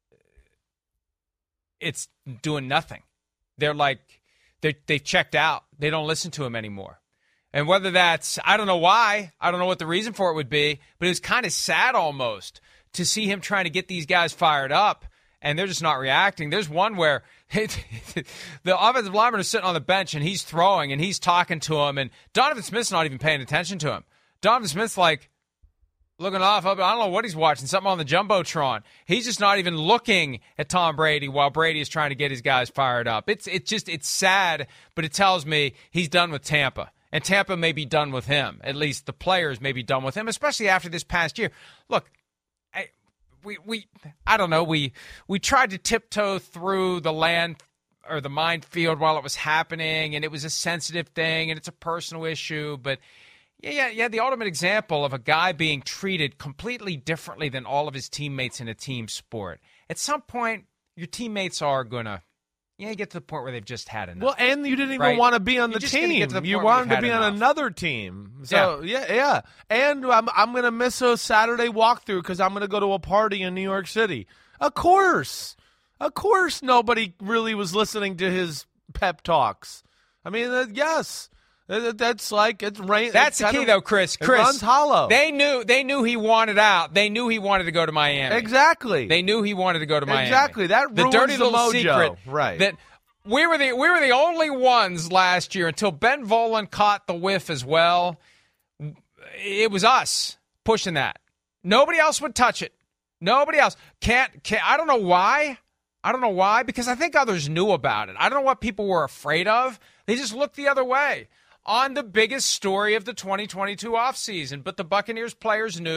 it's doing nothing. They're like they they've checked out. They don't listen to him anymore. And whether that's, I don't know why, I don't know what the reason for it would be, but it was kind of sad almost to see him trying to get these guys fired up, and they're just not reacting. There's one where it, the offensive lineman is sitting on the bench, and he's throwing, and he's talking to him, and Donovan Smith's not even paying attention to him. Donovan Smith's like looking off, up, I don't know what he's watching, something on the Jumbotron. He's just not even looking at Tom Brady while Brady is trying to get his guys fired up. It's, it's just, it's sad, but it tells me he's done with Tampa. And Tampa may be done with him. At least the players may be done with him, especially after this past year. Look, I, we we I don't know. We we tried to tiptoe through the land or the minefield while it was happening, and it was a sensitive thing, and it's a personal issue. But yeah, yeah, yeah. The ultimate example of a guy being treated completely differently than all of his teammates in a team sport. At some point, your teammates are gonna. Yeah, you get to the point where they've just had enough. Well, and you didn't even right? want to be on the You're team. the You wanted to be on enough. another team. So, yeah, yeah. yeah. And I'm, I'm going to miss a Saturday walkthrough because I'm going to go to a party in New York City. Of course. Of course nobody really was listening to his pep talks. I mean, uh, yes. That's like it's rain. That's the key, of, though, Chris. Chris, it runs hollow. They knew. They knew he wanted out. They knew he wanted to go to Miami. Exactly. They knew he wanted to go to Miami. Exactly. That the ruins dirty the little mojo. secret. Right. That we were the we were the only ones last year until Ben Volen caught the whiff as well. It was us pushing that. Nobody else would touch it. Nobody else can't. can't I don't know why. I don't know why because I think others knew about it. I don't know what people were afraid of. They just looked the other way on the biggest story of the twenty twenty-two offseason. But the Buccaneers players knew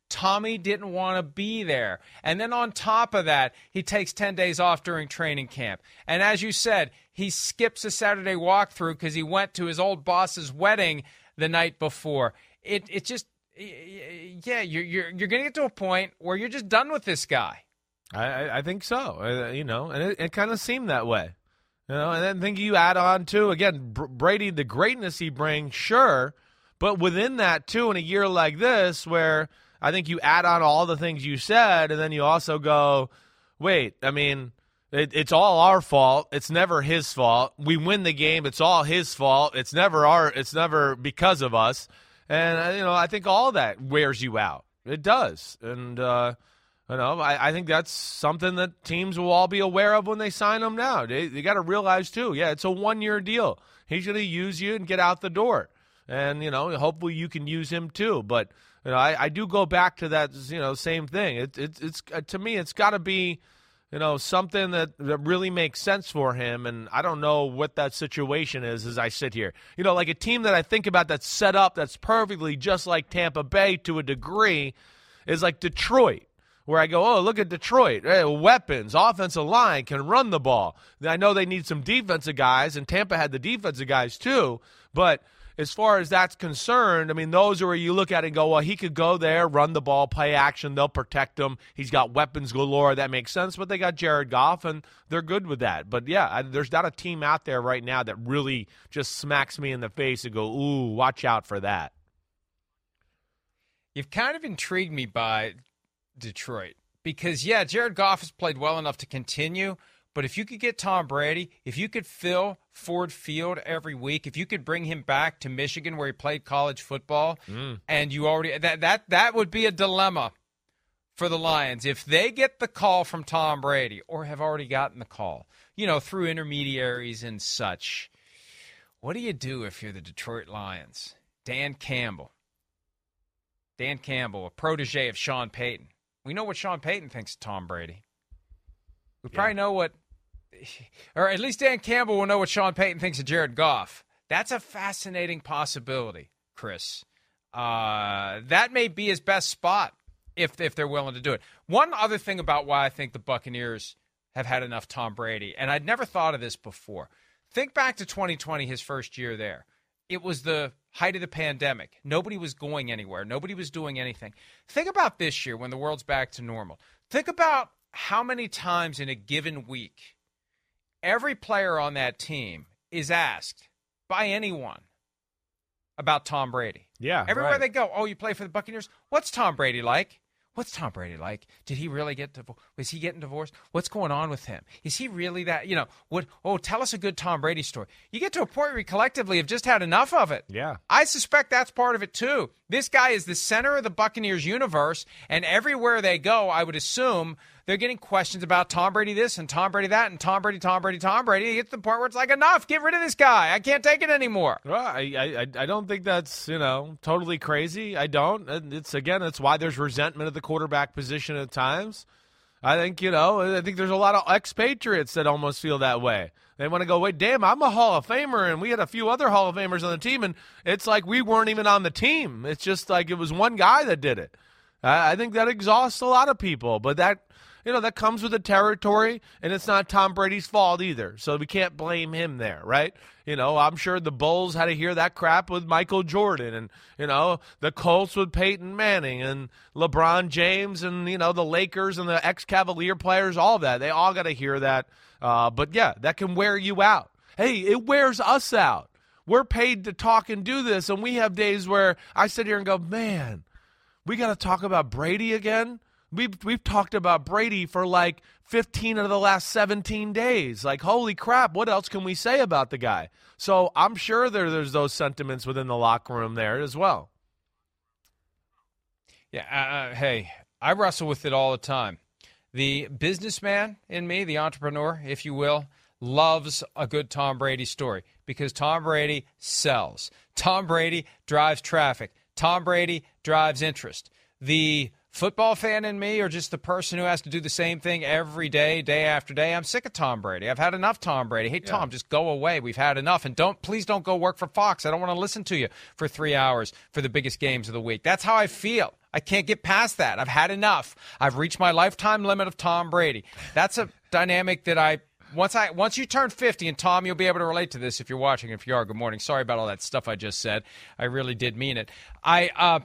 Tommy didn't want to be there. And then on top of that, he takes ten days off during training camp. And as you said, he skips a Saturday walkthrough because he went to his old boss's wedding the night before. It it just, yeah, you're, you're, you're going to get to a point where you're just done with this guy. I, I think so, uh, you know, and it, it kind of seemed that way. You know, and then think you add on to, again, Brady, the greatness he brings, sure, but within that, too, in a year like this where – I think you add on all the things you said, and then you also go, wait, I mean, it, it's all our fault. It's never his fault. We win the game. It's all his fault. It's never our. It's never because of us. And, you know, I think all that wears you out. It does. And, uh, you know, I, I think that's something that teams will all be aware of when they sign him now. They, they got to realize, too, yeah, it's a one-year deal. He's going to use you and get out the door. And, you know, hopefully you can use him, too. But, you know, I, I do go back to that, you know, same thing. It, it, it's uh, to me, it's got to be, you know, something that, that really makes sense for him. And I don't know what that situation is as I sit here. You know, like a team that I think about that's set up that's perfectly just like Tampa Bay to a degree is like Detroit, where I go, oh, look at Detroit. Hey, weapons, offensive line, can run the ball. I know they need some defensive guys, and Tampa had the defensive guys too, but – as far as that's concerned, I mean, those are where you look at it and go, well, he could go there, run the ball, play action. They'll protect him. He's got weapons galore. That makes sense. But they got Jared Goff, and they're good with that. But, yeah, I, there's not a team out there right now that really just smacks me in the face and go, ooh, watch out for that. You've kind of intrigued me by Detroit because, yeah, Jared Goff has played well enough to continue. But if you could get Tom Brady, if you could fill Ford Field every week, if you could bring him back to Michigan where he played college football, mm. and you already that that that would be a dilemma for the Lions if they get the call from Tom Brady or have already gotten the call, you know, through intermediaries and such. What do you do if you're the Detroit Lions? Dan Campbell. Dan Campbell, a protege of Sean Payton. We know what Sean Payton thinks of Tom Brady. We probably yeah. know what or at least Dan Campbell will know what Sean Payton thinks of Jared Goff. That's a fascinating possibility, Chris. Uh, that may be his best spot if if they're willing to do it. One other thing about why I think the Buccaneers have had enough Tom Brady, and I'd never thought of this before. Think back to twenty twenty, his first year there. It was the height of the pandemic. Nobody was going anywhere. Nobody was doing anything. Think about this year when the world's back to normal. Think about how many times in a given week every player on that team is asked by anyone about Tom Brady. Yeah, everywhere right. they go, oh, you play for the Buccaneers? What's Tom Brady like? What's Tom Brady like? Did he really get divorced? Was he getting divorced? What's going on with him? Is he really that, you know, what? Oh, tell us a good Tom Brady story. You get to a point where you collectively have just had enough of it. Yeah. I suspect that's part of it, too. This guy is the center of the Buccaneers universe, and everywhere they go, I would assume they're getting questions about Tom Brady this and Tom Brady that and Tom Brady, Tom Brady, Tom Brady. You get to the point where it's like, enough. Get rid of this guy. I can't take it anymore. Well, I, I, I don't think that's, you know, totally crazy. I don't. And it's, again, it's why there's resentment at the quarterback position at times. I think, you know, I think there's a lot of expatriates that almost feel that way. They want to go, wait, damn, I'm a Hall of Famer, and we had a few other Hall of Famers on the team, and it's like we weren't even on the team. It's just like it was one guy that did it. I, I think that exhausts a lot of people, but that, you know, that comes with the territory, and it's not Tom Brady's fault either, so we can't blame him there, right? You know, I'm sure the Bulls had to hear that crap with Michael Jordan, and, you know, the Colts with Peyton Manning, and LeBron James, and, you know, the Lakers and the ex-Cavalier players, all of that. They all got to hear that. Uh, but, yeah, that can wear you out. Hey, it wears us out. We're paid to talk and do this, and we have days where I sit here and go, man, we got to talk about Brady again? We've, we've talked about Brady for like fifteen of the last seventeen days. Like, holy crap, what else can we say about the guy? So I'm sure there, there's those sentiments within the locker room there as well. Yeah, uh, hey, I wrestle with it all the time. The businessman in me, the entrepreneur, if you will, loves a good Tom Brady story because Tom Brady sells. Tom Brady drives traffic. Tom Brady drives interest. The football fan in me or just the person who has to do the same thing every day, day after day. I'm sick of Tom Brady. I've had enough Tom Brady. Hey, Tom, yeah. just go away. We've had enough. And don't please don't go work for Fox. I don't want to listen to you for three hours for the biggest games of the week. That's how I feel. I can't get past that. I've had enough. I've reached my lifetime limit of Tom Brady. That's a dynamic that I once I once you turn fifty, and Tom, you'll be able to relate to this if you're watching. If you are, good morning. Sorry about all that stuff I just said. I really did mean it. I uh,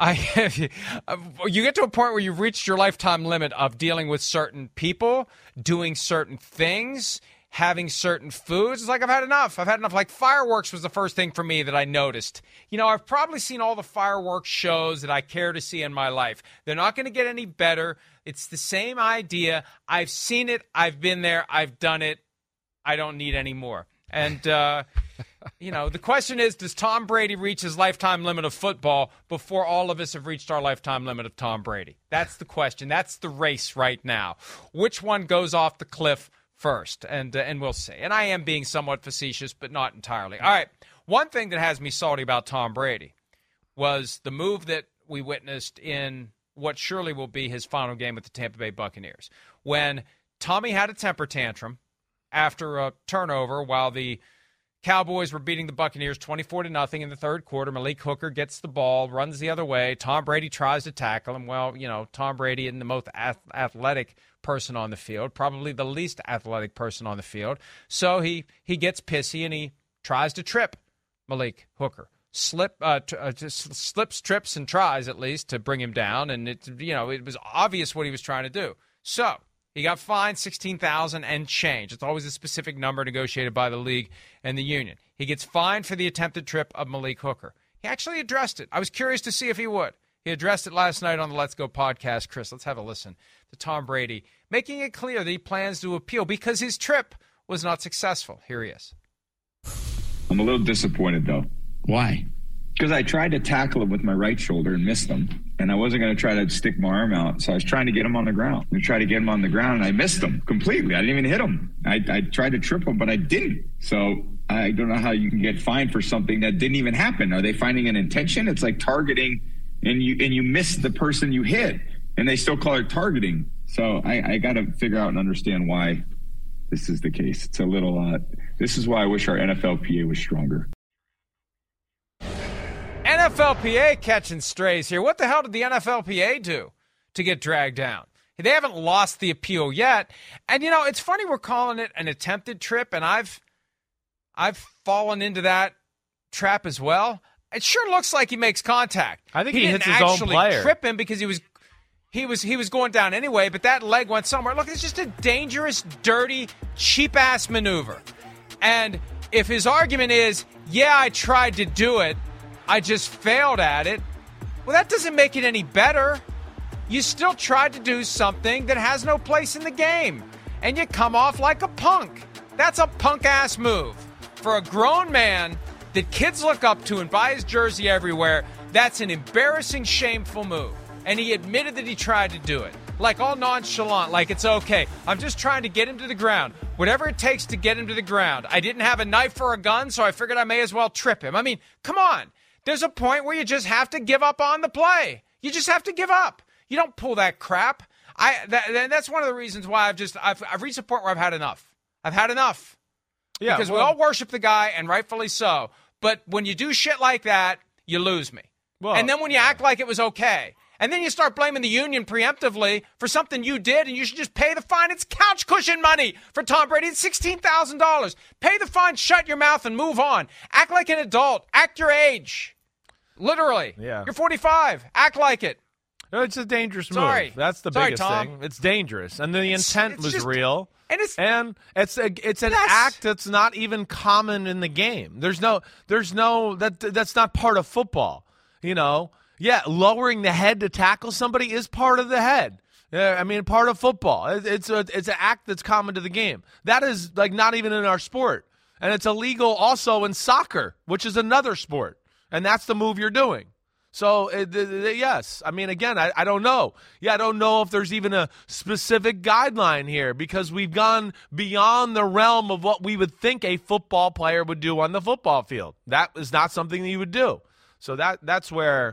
I you get to a point where you've reached your lifetime limit of dealing with certain people, doing certain things, having certain foods. It's like I've had enough. I've had enough. Like fireworks was the first thing for me that I noticed. You know, I've probably seen all the fireworks shows that I care to see in my life. They're not going to get any better. It's the same idea. I've seen it. I've been there. I've done it. I don't need any more. And, uh, you know, the question is, does Tom Brady reach his lifetime limit of football before all of us have reached our lifetime limit of Tom Brady? That's the question. That's the race right now. Which one goes off the cliff first? And uh, and we'll see. And I am being somewhat facetious, but not entirely. All right. One thing that has me salty about Tom Brady was the move that we witnessed in what surely will be his final game with the Tampa Bay Buccaneers, when Tommy had a temper tantrum after a turnover while the Cowboys were beating the Buccaneers twenty-four to nothing in the third quarter. Malik Hooker gets the ball, runs the other way. Tom Brady tries to tackle him. Well, you know, Tom Brady isn't the most athletic person on the field, probably the least athletic person on the field. So he he gets pissy and he tries to trip Malik Hooker. Slip, uh, t- uh, just slips, trips, and tries at least to bring him down, and it, you know, it was obvious what he was trying to do. So he got fined sixteen thousand dollars and change. It's always a specific number negotiated by the league and the union. He gets fined for the attempted trip of Malik Hooker. He actually addressed it. I was curious to see if he would. He addressed it last night on the Let's Go podcast. Chris, let's have a listen to Tom Brady, making it clear that he plans to appeal because his trip was not successful. Here he is. I'm a little disappointed, though. Why? Because I tried to tackle him with my right shoulder and missed him. And I wasn't going to try to stick my arm out. So I was trying to get him on the ground. I tried to get him on the ground, and I missed him completely. I didn't even hit him. I, I tried to trip him, but I didn't. So I don't know how you can get fined for something that didn't even happen. Are they finding an intention? It's like targeting, and you and you miss the person you hit, and they still call it targeting. So I, I got to figure out and understand why this is the case. It's a little uh, – this is why I wish our N F L P A was stronger. N F L P A catching strays here. What the hell did the N F L P A do to get dragged down? They haven't lost the appeal yet. And, you know, it's funny we're calling it an attempted trip, and I've I've fallen into that trap as well. It sure looks like he makes contact. I think he, he didn't hits his own actually player. trip him because he was he was he was going down anyway, but that leg went somewhere. Look, it's just a dangerous, dirty, cheap-ass maneuver. And if his argument is, yeah, I tried to do it, I just failed at it, well, that doesn't make it any better. You still tried to do something that has no place in the game, and you come off like a punk. That's a punk-ass move. For a grown man that kids look up to and buy his jersey everywhere, that's an embarrassing, shameful move. And he admitted that he tried to do it. Like all nonchalant, like it's okay. I'm just trying to get him to the ground. Whatever it takes to get him to the ground. I didn't have a knife or a gun, so I figured I may as well trip him. I mean, come on. There's a point where you just have to give up on the play. You just have to give up. You don't pull that crap. I that, that's one of the reasons why I've just I've I've reached a point where I've had enough. I've had enough. Yeah, because well, we all worship the guy, and rightfully so. But when you do shit like that, you lose me. Well, and then when you act like it was okay, and then you start blaming the union preemptively for something you did, and you should just pay the fine. It's couch cushion money for Tom Brady. It's sixteen thousand dollars. Pay the fine, shut your mouth, and move on. Act like an adult. Act your age. Literally. Yeah. You're forty-five. Act like it. No, it's a dangerous Sorry. move. That's the Sorry, biggest Tom. thing. It's dangerous. And the It's- intent it's was just- real. And it's And it's a, it's an Yes. act that's not even common in the game. There's no there's no that that's not part of football. You know, yeah, lowering the head to tackle somebody is part of the head. Yeah, I mean, part of football. It, it's a it's an act that's common to the game. That is like not even in our sport, and it's illegal also in soccer, which is another sport, and that's the move you're doing. So, uh, th- th- yes, I mean, again, I, I don't know. Yeah, I don't know if there's even a specific guideline here because we've gone beyond the realm of what we would think a football player would do on the football field. That is not something that you would do. So that that's where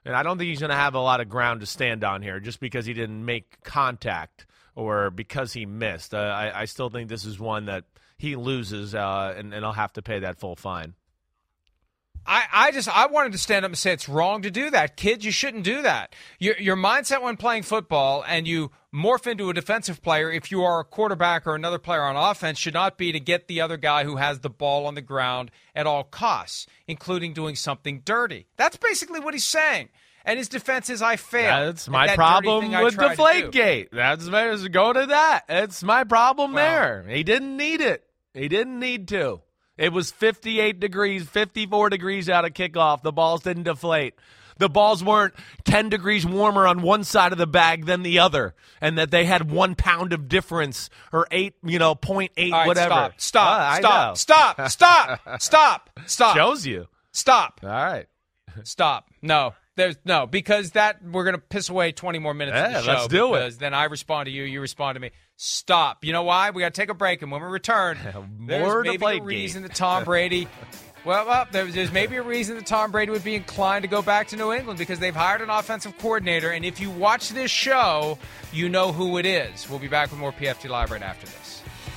And I don't think he's going to have a lot of ground to stand on here just because he didn't make contact or because he missed. Uh, I, I still think this is one that he loses, uh, and, and I'll have to pay that full fine. I, I just I wanted to stand up and say it's wrong to do that. Kids, you shouldn't do that. Your, your mindset when playing football and you morph into a defensive player, if you are a quarterback or another player on offense, should not be to get the other guy who has the ball on the ground at all costs, including doing something dirty. That's basically what he's saying. And his defense is, I failed. That's my that problem with Deflategate. That's go to that. It's my problem well, there. He didn't need it. He didn't need to. It was fifty-eight degrees, fifty-four degrees out of kickoff. The balls didn't deflate. The balls weren't ten degrees warmer on one side of the bag than the other, and that they had one pound of difference or eight, you know, point eight, right, whatever. Stop, stop, uh, stop, stop, stop, stop, stop. Shows you. Stop. All right. Stop. No. There's no, because that we're going to piss away twenty more minutes yeah, of the show. Let's do because it. Then I respond to you, you respond to me. Stop. You know why? We got to take a break, and when we return, More there's maybe a reason that Tom Brady. Well, well there's, there's maybe a reason that Tom Brady would be inclined to go back to New England because they've hired an offensive coordinator, and if you watch this show, you know who it is. We'll be back with more P F T Live right after this.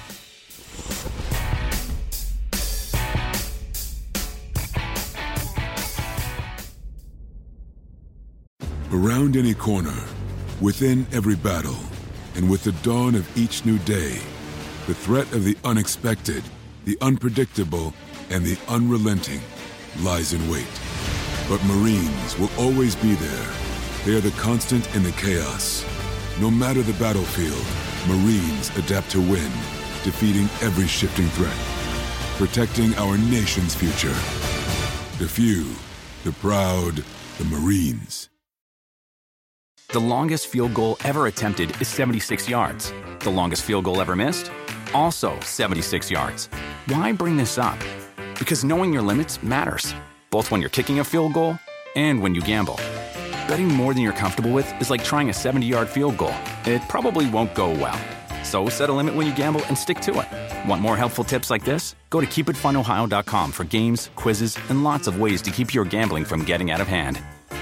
Around any corner, within every battle, and with the dawn of each new day, the threat of the unexpected, the unpredictable, and the unrelenting lies in wait. But Marines will always be there. They are the constant in the chaos. No matter the battlefield, Marines adapt to win, defeating every shifting threat, protecting our nation's future. The few, the proud, the Marines. The longest field goal ever attempted is seventy-six yards. The longest field goal ever missed? Also seventy-six yards. Why bring this up? Because knowing your limits matters, both when you're kicking a field goal and when you gamble. Betting more than you're comfortable with is like trying a seventy-yard field goal. It probably won't go well. So set a limit when you gamble and stick to it. Want more helpful tips like this? Go to keep it fun ohio dot com for games, quizzes, and lots of ways to keep your gambling from getting out of hand.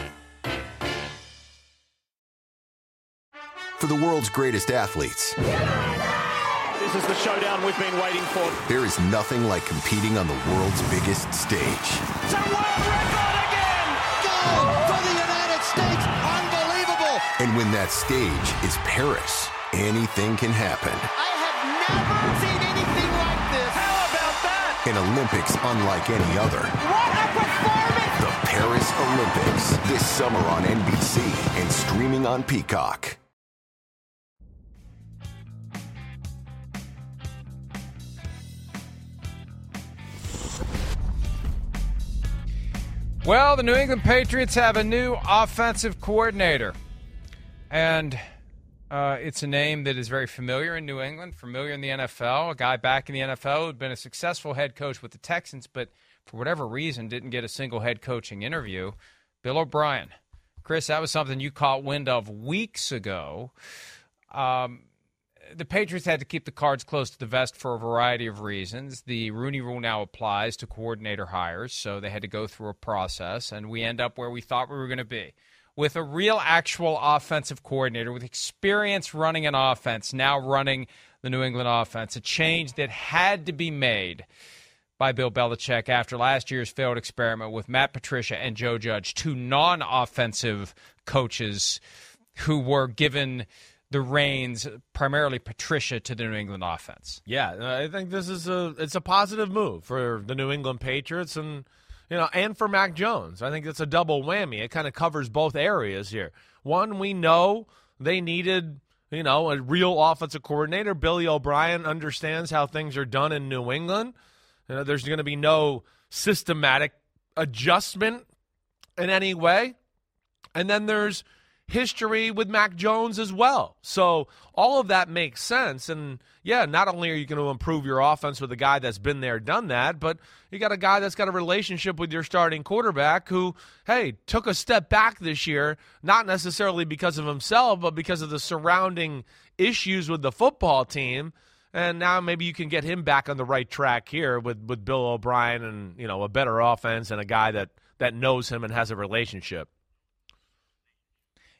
For the world's greatest athletes, this is the showdown we've been waiting for. There is nothing like competing on the world's biggest stage. It's a world record again! Gold for the United States! Unbelievable! And when that stage is Paris, anything can happen. I have never seen anything like this! How about that? An Olympics unlike any other. What a performance! The Paris Olympics, this summer on N B C and streaming on Peacock. Well, the New England Patriots have a new offensive coordinator, and uh, it's a name that is very familiar in New England, familiar in the N F L, a guy back in the N F L who had been a successful head coach with the Texans, but for whatever reason didn't get a single head coaching interview. Bill O'Brien. Chris, that was something you caught wind of weeks ago. Um, the Patriots had to keep the cards close to the vest for a variety of reasons. The Rooney Rule now applies to coordinator hires, so they had to go through a process, and we end up where we thought we were going to be. With a real, actual offensive coordinator with experience running an offense, now running the New England offense, a change that had to be made by Bill Belichick after last year's failed experiment with Matt Patricia and Joe Judge, two non-offensive coaches who were given the reins, primarily Patricia, to the New England offense. Yeah, I think this is a it's a positive move for the New England Patriots and you know and for Mac Jones. I think it's a double whammy. It kind of covers both areas here. One, we know they needed you know a real offensive coordinator. Billy O'Brien understands how things are done in New England. You know, there's going to be no systematic adjustment in any way. And then there's history with Mac Jones as well. So all of that makes sense. And, yeah, not only are you going to improve your offense with a guy that's been there, done that, but you got a guy that's got a relationship with your starting quarterback who, hey, took a step back this year, not necessarily because of himself, but because of the surrounding issues with the football team. And now maybe you can get him back on the right track here with, with Bill O'Brien and, you know, a better offense and a guy that, that knows him and has a relationship.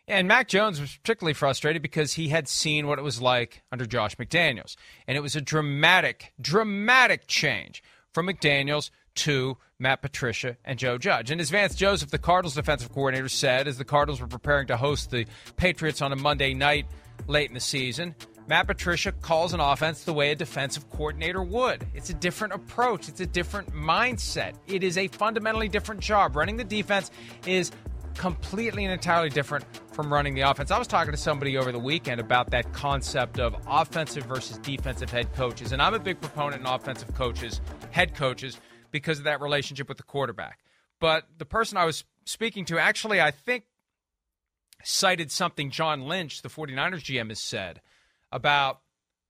And Mac Jones was particularly frustrated because he had seen what it was like under Josh McDaniels. And it was a dramatic, dramatic change from McDaniels to Matt Patricia and Joe Judge. And as Vance Joseph, the Cardinals defensive coordinator, said as the Cardinals were preparing to host the Patriots on a Monday night late in the season, Matt Patricia calls an offense the way a defensive coordinator would. It's a different approach. It's a different mindset. It is a fundamentally different job. Running the defense is completely and entirely different from running the offense. I was talking to somebody over the weekend about that concept of offensive versus defensive head coaches, and I'm a big proponent in offensive coaches, head coaches, because of that relationship with the quarterback. But the person I was speaking to actually, I think, cited something John Lynch, the 49ers G M, has said about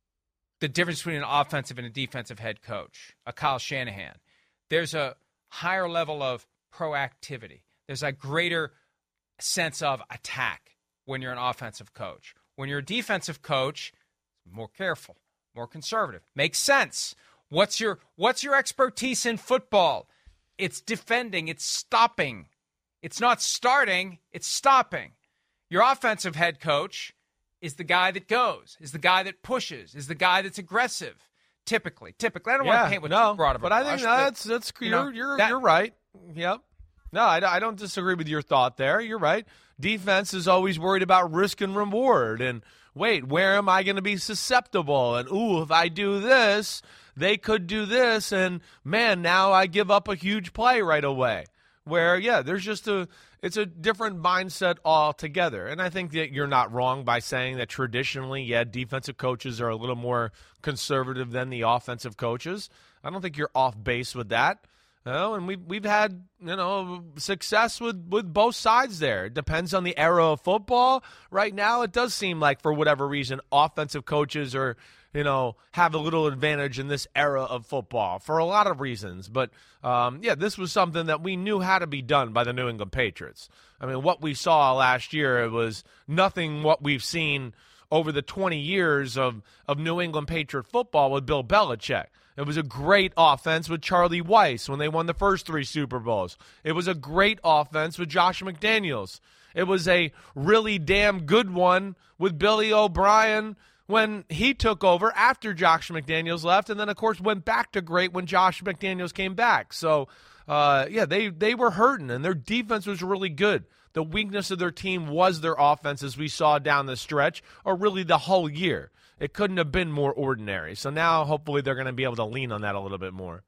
the difference between an offensive and a defensive head coach, a Kyle Shanahan. There's a higher level of proactivity. There's a greater sense of attack when you're an offensive coach. When you're a defensive coach, more careful, more conservative. Makes sense. What's your what's your expertise in football? It's defending, it's stopping. It's not starting, it's stopping. Your offensive head coach is the guy that goes, is the guy that pushes, is the guy that's aggressive. Typically, typically. I don't yeah, want to paint with no, too broad of a but I think brush, that's but, that's you you're know, you're, that, you're right. Yep. No, I, I don't disagree with your thought there. You're right. Defense is always worried about risk and reward. And wait, where am I going to be susceptible? And, ooh, if I do this, they could do this. And, man, now I give up a huge play right away. Where, yeah, there's just a – it's a different mindset altogether. And I think that you're not wrong by saying that traditionally, yeah, defensive coaches are a little more conservative than the offensive coaches. I don't think you're off base with that. Oh, and we've we've had you know success with, with both sides there. It depends on the era of football. Right now, it does seem like for whatever reason, offensive coaches are you know have a little advantage in this era of football for a lot of reasons. But um, yeah, this was something that we knew had to be done by the New England Patriots. I mean, what we saw last year, it was nothing what we've seen over the twenty years of of New England Patriot football with Bill Belichick. It was a great offense with Charlie Weiss when they won the first three Super Bowls. It was a great offense with Josh McDaniels. It was a really damn good one with Billy O'Brien when he took over after Josh McDaniels left, and then, of course, went back to great when Josh McDaniels came back. So, uh, yeah, they, they were hurting, and their defense was really good. The weakness of their team was their offense, as we saw down the stretch, or really the whole year. It couldn't have been more ordinary. So now, hopefully, they're going to be able to lean on that a little bit more.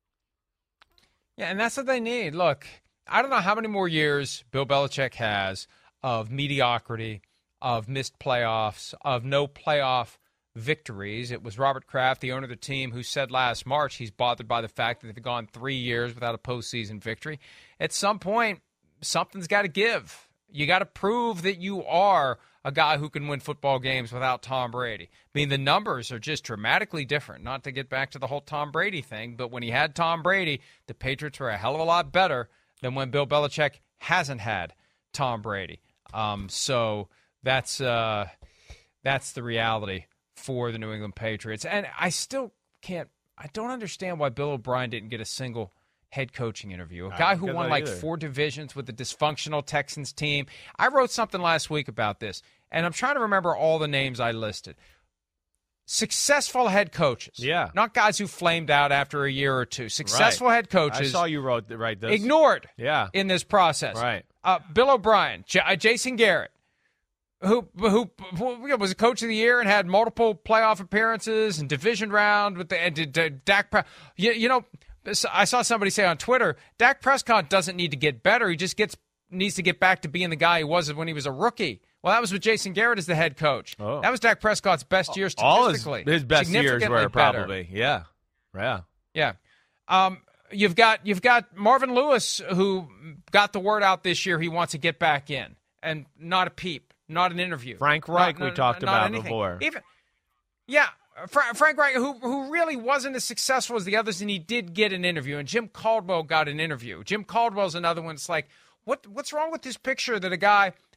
Yeah, and that's what they need. Look, I don't know how many more years Bill Belichick has of mediocrity, of missed playoffs, of no playoff victories. It was Robert Kraft, the owner of the team, who said last March he's bothered by the fact that they've gone three years without a postseason victory. At some point, something's got to give. You got to prove that you are a guy who can win football games without Tom Brady. I mean, the numbers are just dramatically different. Not to get back to the whole Tom Brady thing, but when he had Tom Brady, the Patriots were a hell of a lot better than when Bill Belichick hasn't had Tom Brady. Um, so that's uh, that's the reality for the New England Patriots. And I still can't – I don't understand why Bill O'Brien didn't get a single – head coaching interview. A guy who won like either. four divisions with the dysfunctional Texans team. I wrote something last week about this, and I'm trying to remember all the names I listed. Successful head coaches. Yeah. Not guys who flamed out after a year or two. Successful right. head coaches. I saw you wrote right this. Ignored yeah. in this process. Right. Uh, Bill O'Brien, J- Jason Garrett, who, who who was a coach of the year and had multiple playoff appearances and division round with the and did, did Dak Pre- you, you know, I saw somebody say on Twitter, Dak Prescott doesn't need to get better. He just gets needs to get back to being the guy he was when he was a rookie. Well, that was with Jason Garrett as the head coach. Oh. That was Dak Prescott's best year statistically. All his, his best years were probably, yeah, yeah, yeah. Um, you've got you've got Marvin Lewis, who got the word out this year he wants to get back in, and not a peep, not an interview. Frank Reich, not, we talked not about anything. before. Even, yeah. Fra- Frank Reich, who who really wasn't as successful as the others, and he did get an interview. And Jim Caldwell got an interview. Jim Caldwell's another one. It's like, what what's wrong with this picture that a guy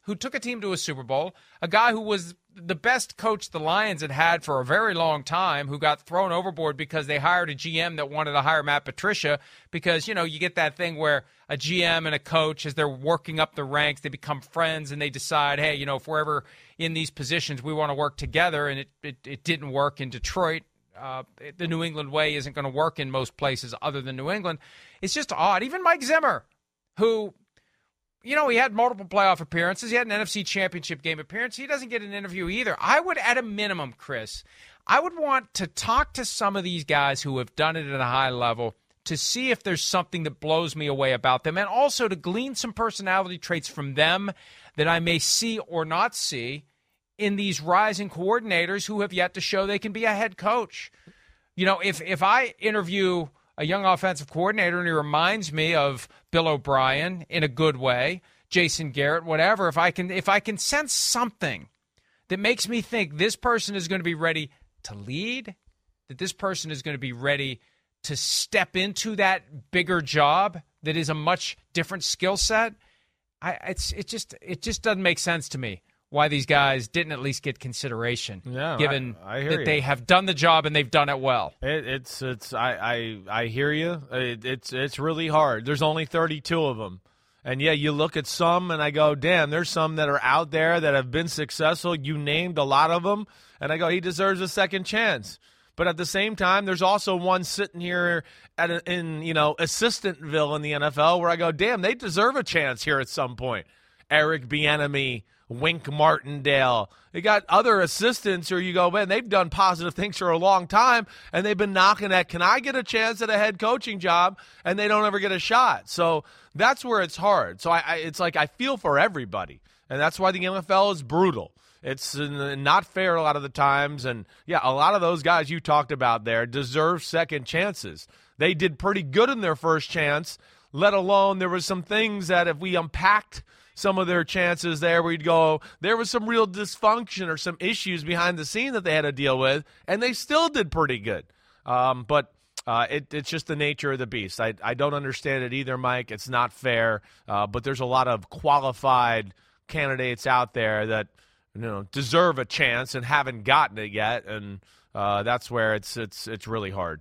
who took a team to a Super Bowl, a guy who was the best coach the Lions had had for a very long time, who got thrown overboard because they hired a G M that wanted to hire Matt Patricia because, you know, you get that thing where a G M and a coach, as they're working up the ranks, they become friends and they decide, hey, you know, if we're ever in these positions, we want to work together. And it, it, it didn't work in Detroit. Uh, the New England way isn't going to work in most places other than New England. It's just odd. Even Mike Zimmer, who, you know, he had multiple playoff appearances. He had an N F C Championship game appearance. He doesn't get an interview either. I would, at a minimum, Chris, I would want to talk to some of these guys who have done it at a high level to see if there's something that blows me away about them, and also to glean some personality traits from them that I may see or not see in these rising coordinators who have yet to show they can be a head coach. You know, if if I interview a young offensive coordinator and he reminds me of Bill O'Brien in a good way, Jason Garrett, whatever, if I can if I can sense something that makes me think this person is going to be ready to lead, that this person is going to be ready to step into that bigger job that is a much different skill set, I it's it just it just doesn't make sense to me why these guys didn't at least get consideration, yeah, given I, I hear that you. they have done the job and they've done it well. It, it's it's I I, I hear you. It, it's it's really hard. There's only thirty-two of them, and yeah, you look at some and I go, damn, there's some that are out there that have been successful. You named a lot of them, and I go, he deserves a second chance. But at the same time, there's also one sitting here at a, in you know Assistantville in the N F L where I go, damn, they deserve a chance here at some point. Eric Bieniemy, Wink Martindale. You got other assistants where you go, man, they've done positive things for a long time, and they've been knocking at, can I get a chance at a head coaching job? And they don't ever get a shot. So that's where it's hard. So I, I it's like I feel for everybody, and that's why the N F L is brutal. It's not fair a lot of the times, and yeah, a lot of those guys you talked about there deserve second chances. They did pretty good in their first chance, let alone there was some things that if we unpacked some of their chances there, we'd go, there was some real dysfunction or some issues behind the scene that they had to deal with, and they still did pretty good. Um, but uh, it, it's just the nature of the beast. I, I don't understand it either, Mike. It's not fair, uh, but there's a lot of qualified candidates out there that you know deserve a chance and haven't gotten it yet, and uh, that's where it's it's it's really hard.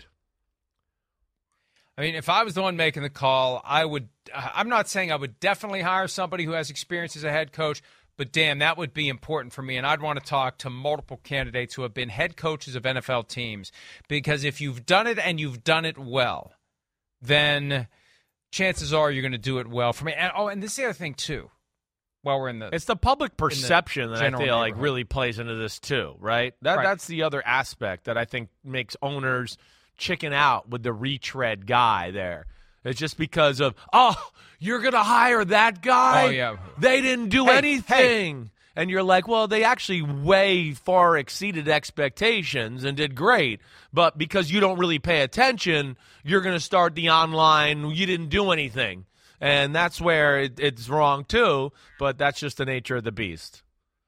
I mean, if I was the one making the call, I would – I'm not saying I would definitely hire somebody who has experience as a head coach, but damn, that would be important for me. And I'd want to talk to multiple candidates who have been head coaches of N F L teams, because if you've done it and you've done it well, then chances are you're going to do it well for me. And, oh, and this is the other thing, too. While we're in the, it's the public perception that I feel like really plays into this too, right? That right. That's the other aspect that I think makes owners chicken out with the retread guy there. It's just because of, oh, you're going to hire that guy? Oh, yeah. They didn't do hey, anything. Hey. And you're like, well, they actually way far exceeded expectations and did great. But because you don't really pay attention, you're going to start the online, you didn't do anything. And that's where it, it's wrong too, but that's just the nature of the beast.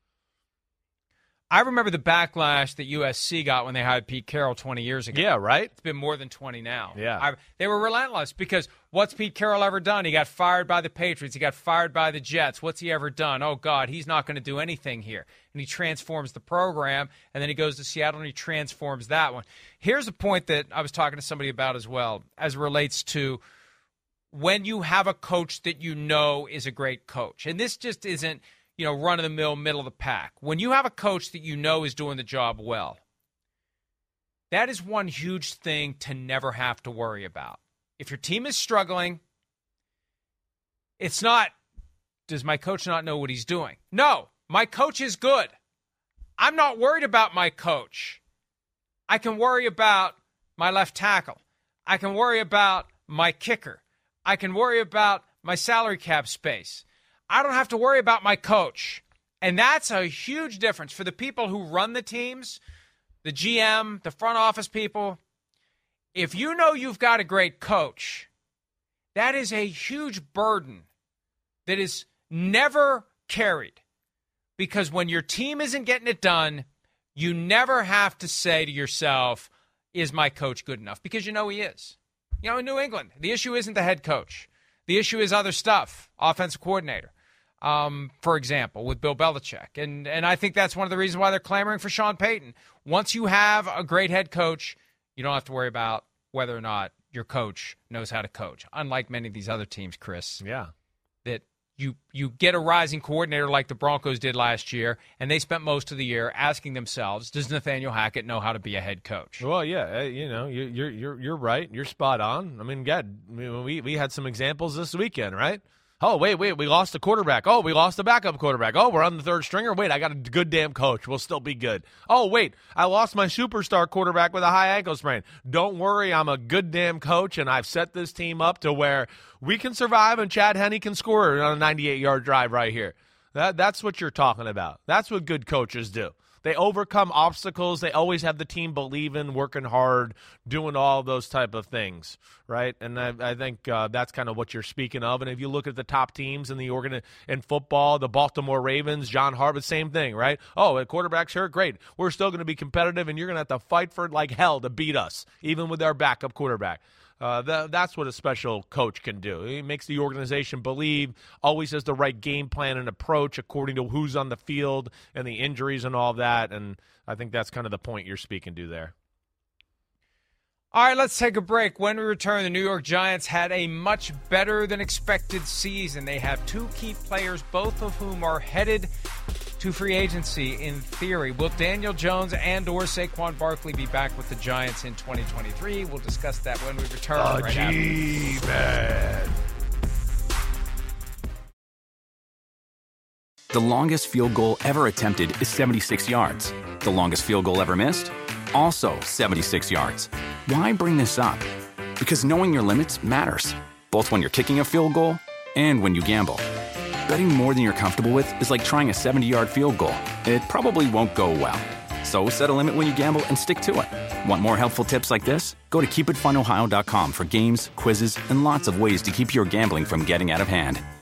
I remember the backlash that U S C got when they hired Pete Carroll twenty years ago. Yeah, right? It's been more than twenty now. Yeah. I, they were relentless because what's Pete Carroll ever done? He got fired by the Patriots. He got fired by the Jets. What's he ever done? Oh, God, he's not going to do anything here. And he transforms the program, and then he goes to Seattle and he transforms that one. Here's a point that I was talking to somebody about as well, as it relates to when you have a coach that you know is a great coach. And this just isn't, you know, run-of-the-mill, middle of the pack. When you have a coach that you know is doing the job well, that is one huge thing to never have to worry about. If your team is struggling, it's not, does my coach not know what he's doing? No, my coach is good. I'm not worried about my coach. I can worry about my left tackle. I can worry about my kicker. I can worry about my salary cap space. I don't have to worry about my coach. And that's a huge difference for the people who run the teams, the G M, the front office people. If you know you've got a great coach, that is a huge burden that is never carried. Because when your team isn't getting it done, you never have to say to yourself, is my coach good enough? Because you know he is. You know, in New England, the issue isn't the head coach. The issue is other stuff, offensive coordinator. um, for example, with Bill Belichick. And, and I think that's one of the reasons why they're clamoring for Sean Payton. Once you have a great head coach, you don't have to worry about whether or not your coach knows how to coach, unlike many of these other teams, Chris. Yeah. That you you get a rising coordinator like the Broncos did last year, and they spent most of the year asking themselves, does Nathaniel Hackett know how to be a head coach? Well, yeah, you know, you're you're you're, you're right. You're spot on. I mean, God, we we had some examples this weekend, right? Oh, wait, wait, we lost a quarterback. Oh, we lost a backup quarterback. Oh, we're on the third stringer. Wait, I got a good damn coach. We'll still be good. Oh, wait, I lost my superstar quarterback with a high ankle sprain. Don't worry, I'm a good damn coach, and I've set this team up to where we can survive and Chad Henne can score on a ninety-eight-yard drive right here. That That's what you're talking about. That's what good coaches do. They overcome obstacles. They always have the team believing, working hard, doing all those type of things, right? And I, I think uh, that's kind of what you're speaking of. And if you look at the top teams in the organ in football, the Baltimore Ravens, John Harbaugh, same thing, right? Oh, the quarterback's hurt, great. We're still going to be competitive, and you're going to have to fight for it like hell to beat us, even with our backup quarterback. Uh, that, that's what a special coach can do. He makes the organization believe, always has the right game plan and approach according to who's on the field and the injuries and all that. And I think that's kind of the point you're speaking to there. All right, let's take a break. When we return, the New York Giants had a much better than expected season. They have two key players, both of whom are headed to free agency in theory. Will Daniel Jones and or Saquon Barkley be back with the Giants in twenty twenty-three? We'll discuss that when we return. Oh, right gee, man. The longest field goal ever attempted is seventy-six yards. The longest field goal ever missed? Also seventy-six yards. Why bring this up? Because knowing your limits matters, both when you're kicking a field goal and when you gamble. Betting more than you're comfortable with is like trying a seventy-yard field goal. It probably won't go well. So set a limit when you gamble and stick to it. Want more helpful tips like this? Go to keep it fun ohio dot com for games, quizzes, and lots of ways to keep your gambling from getting out of hand.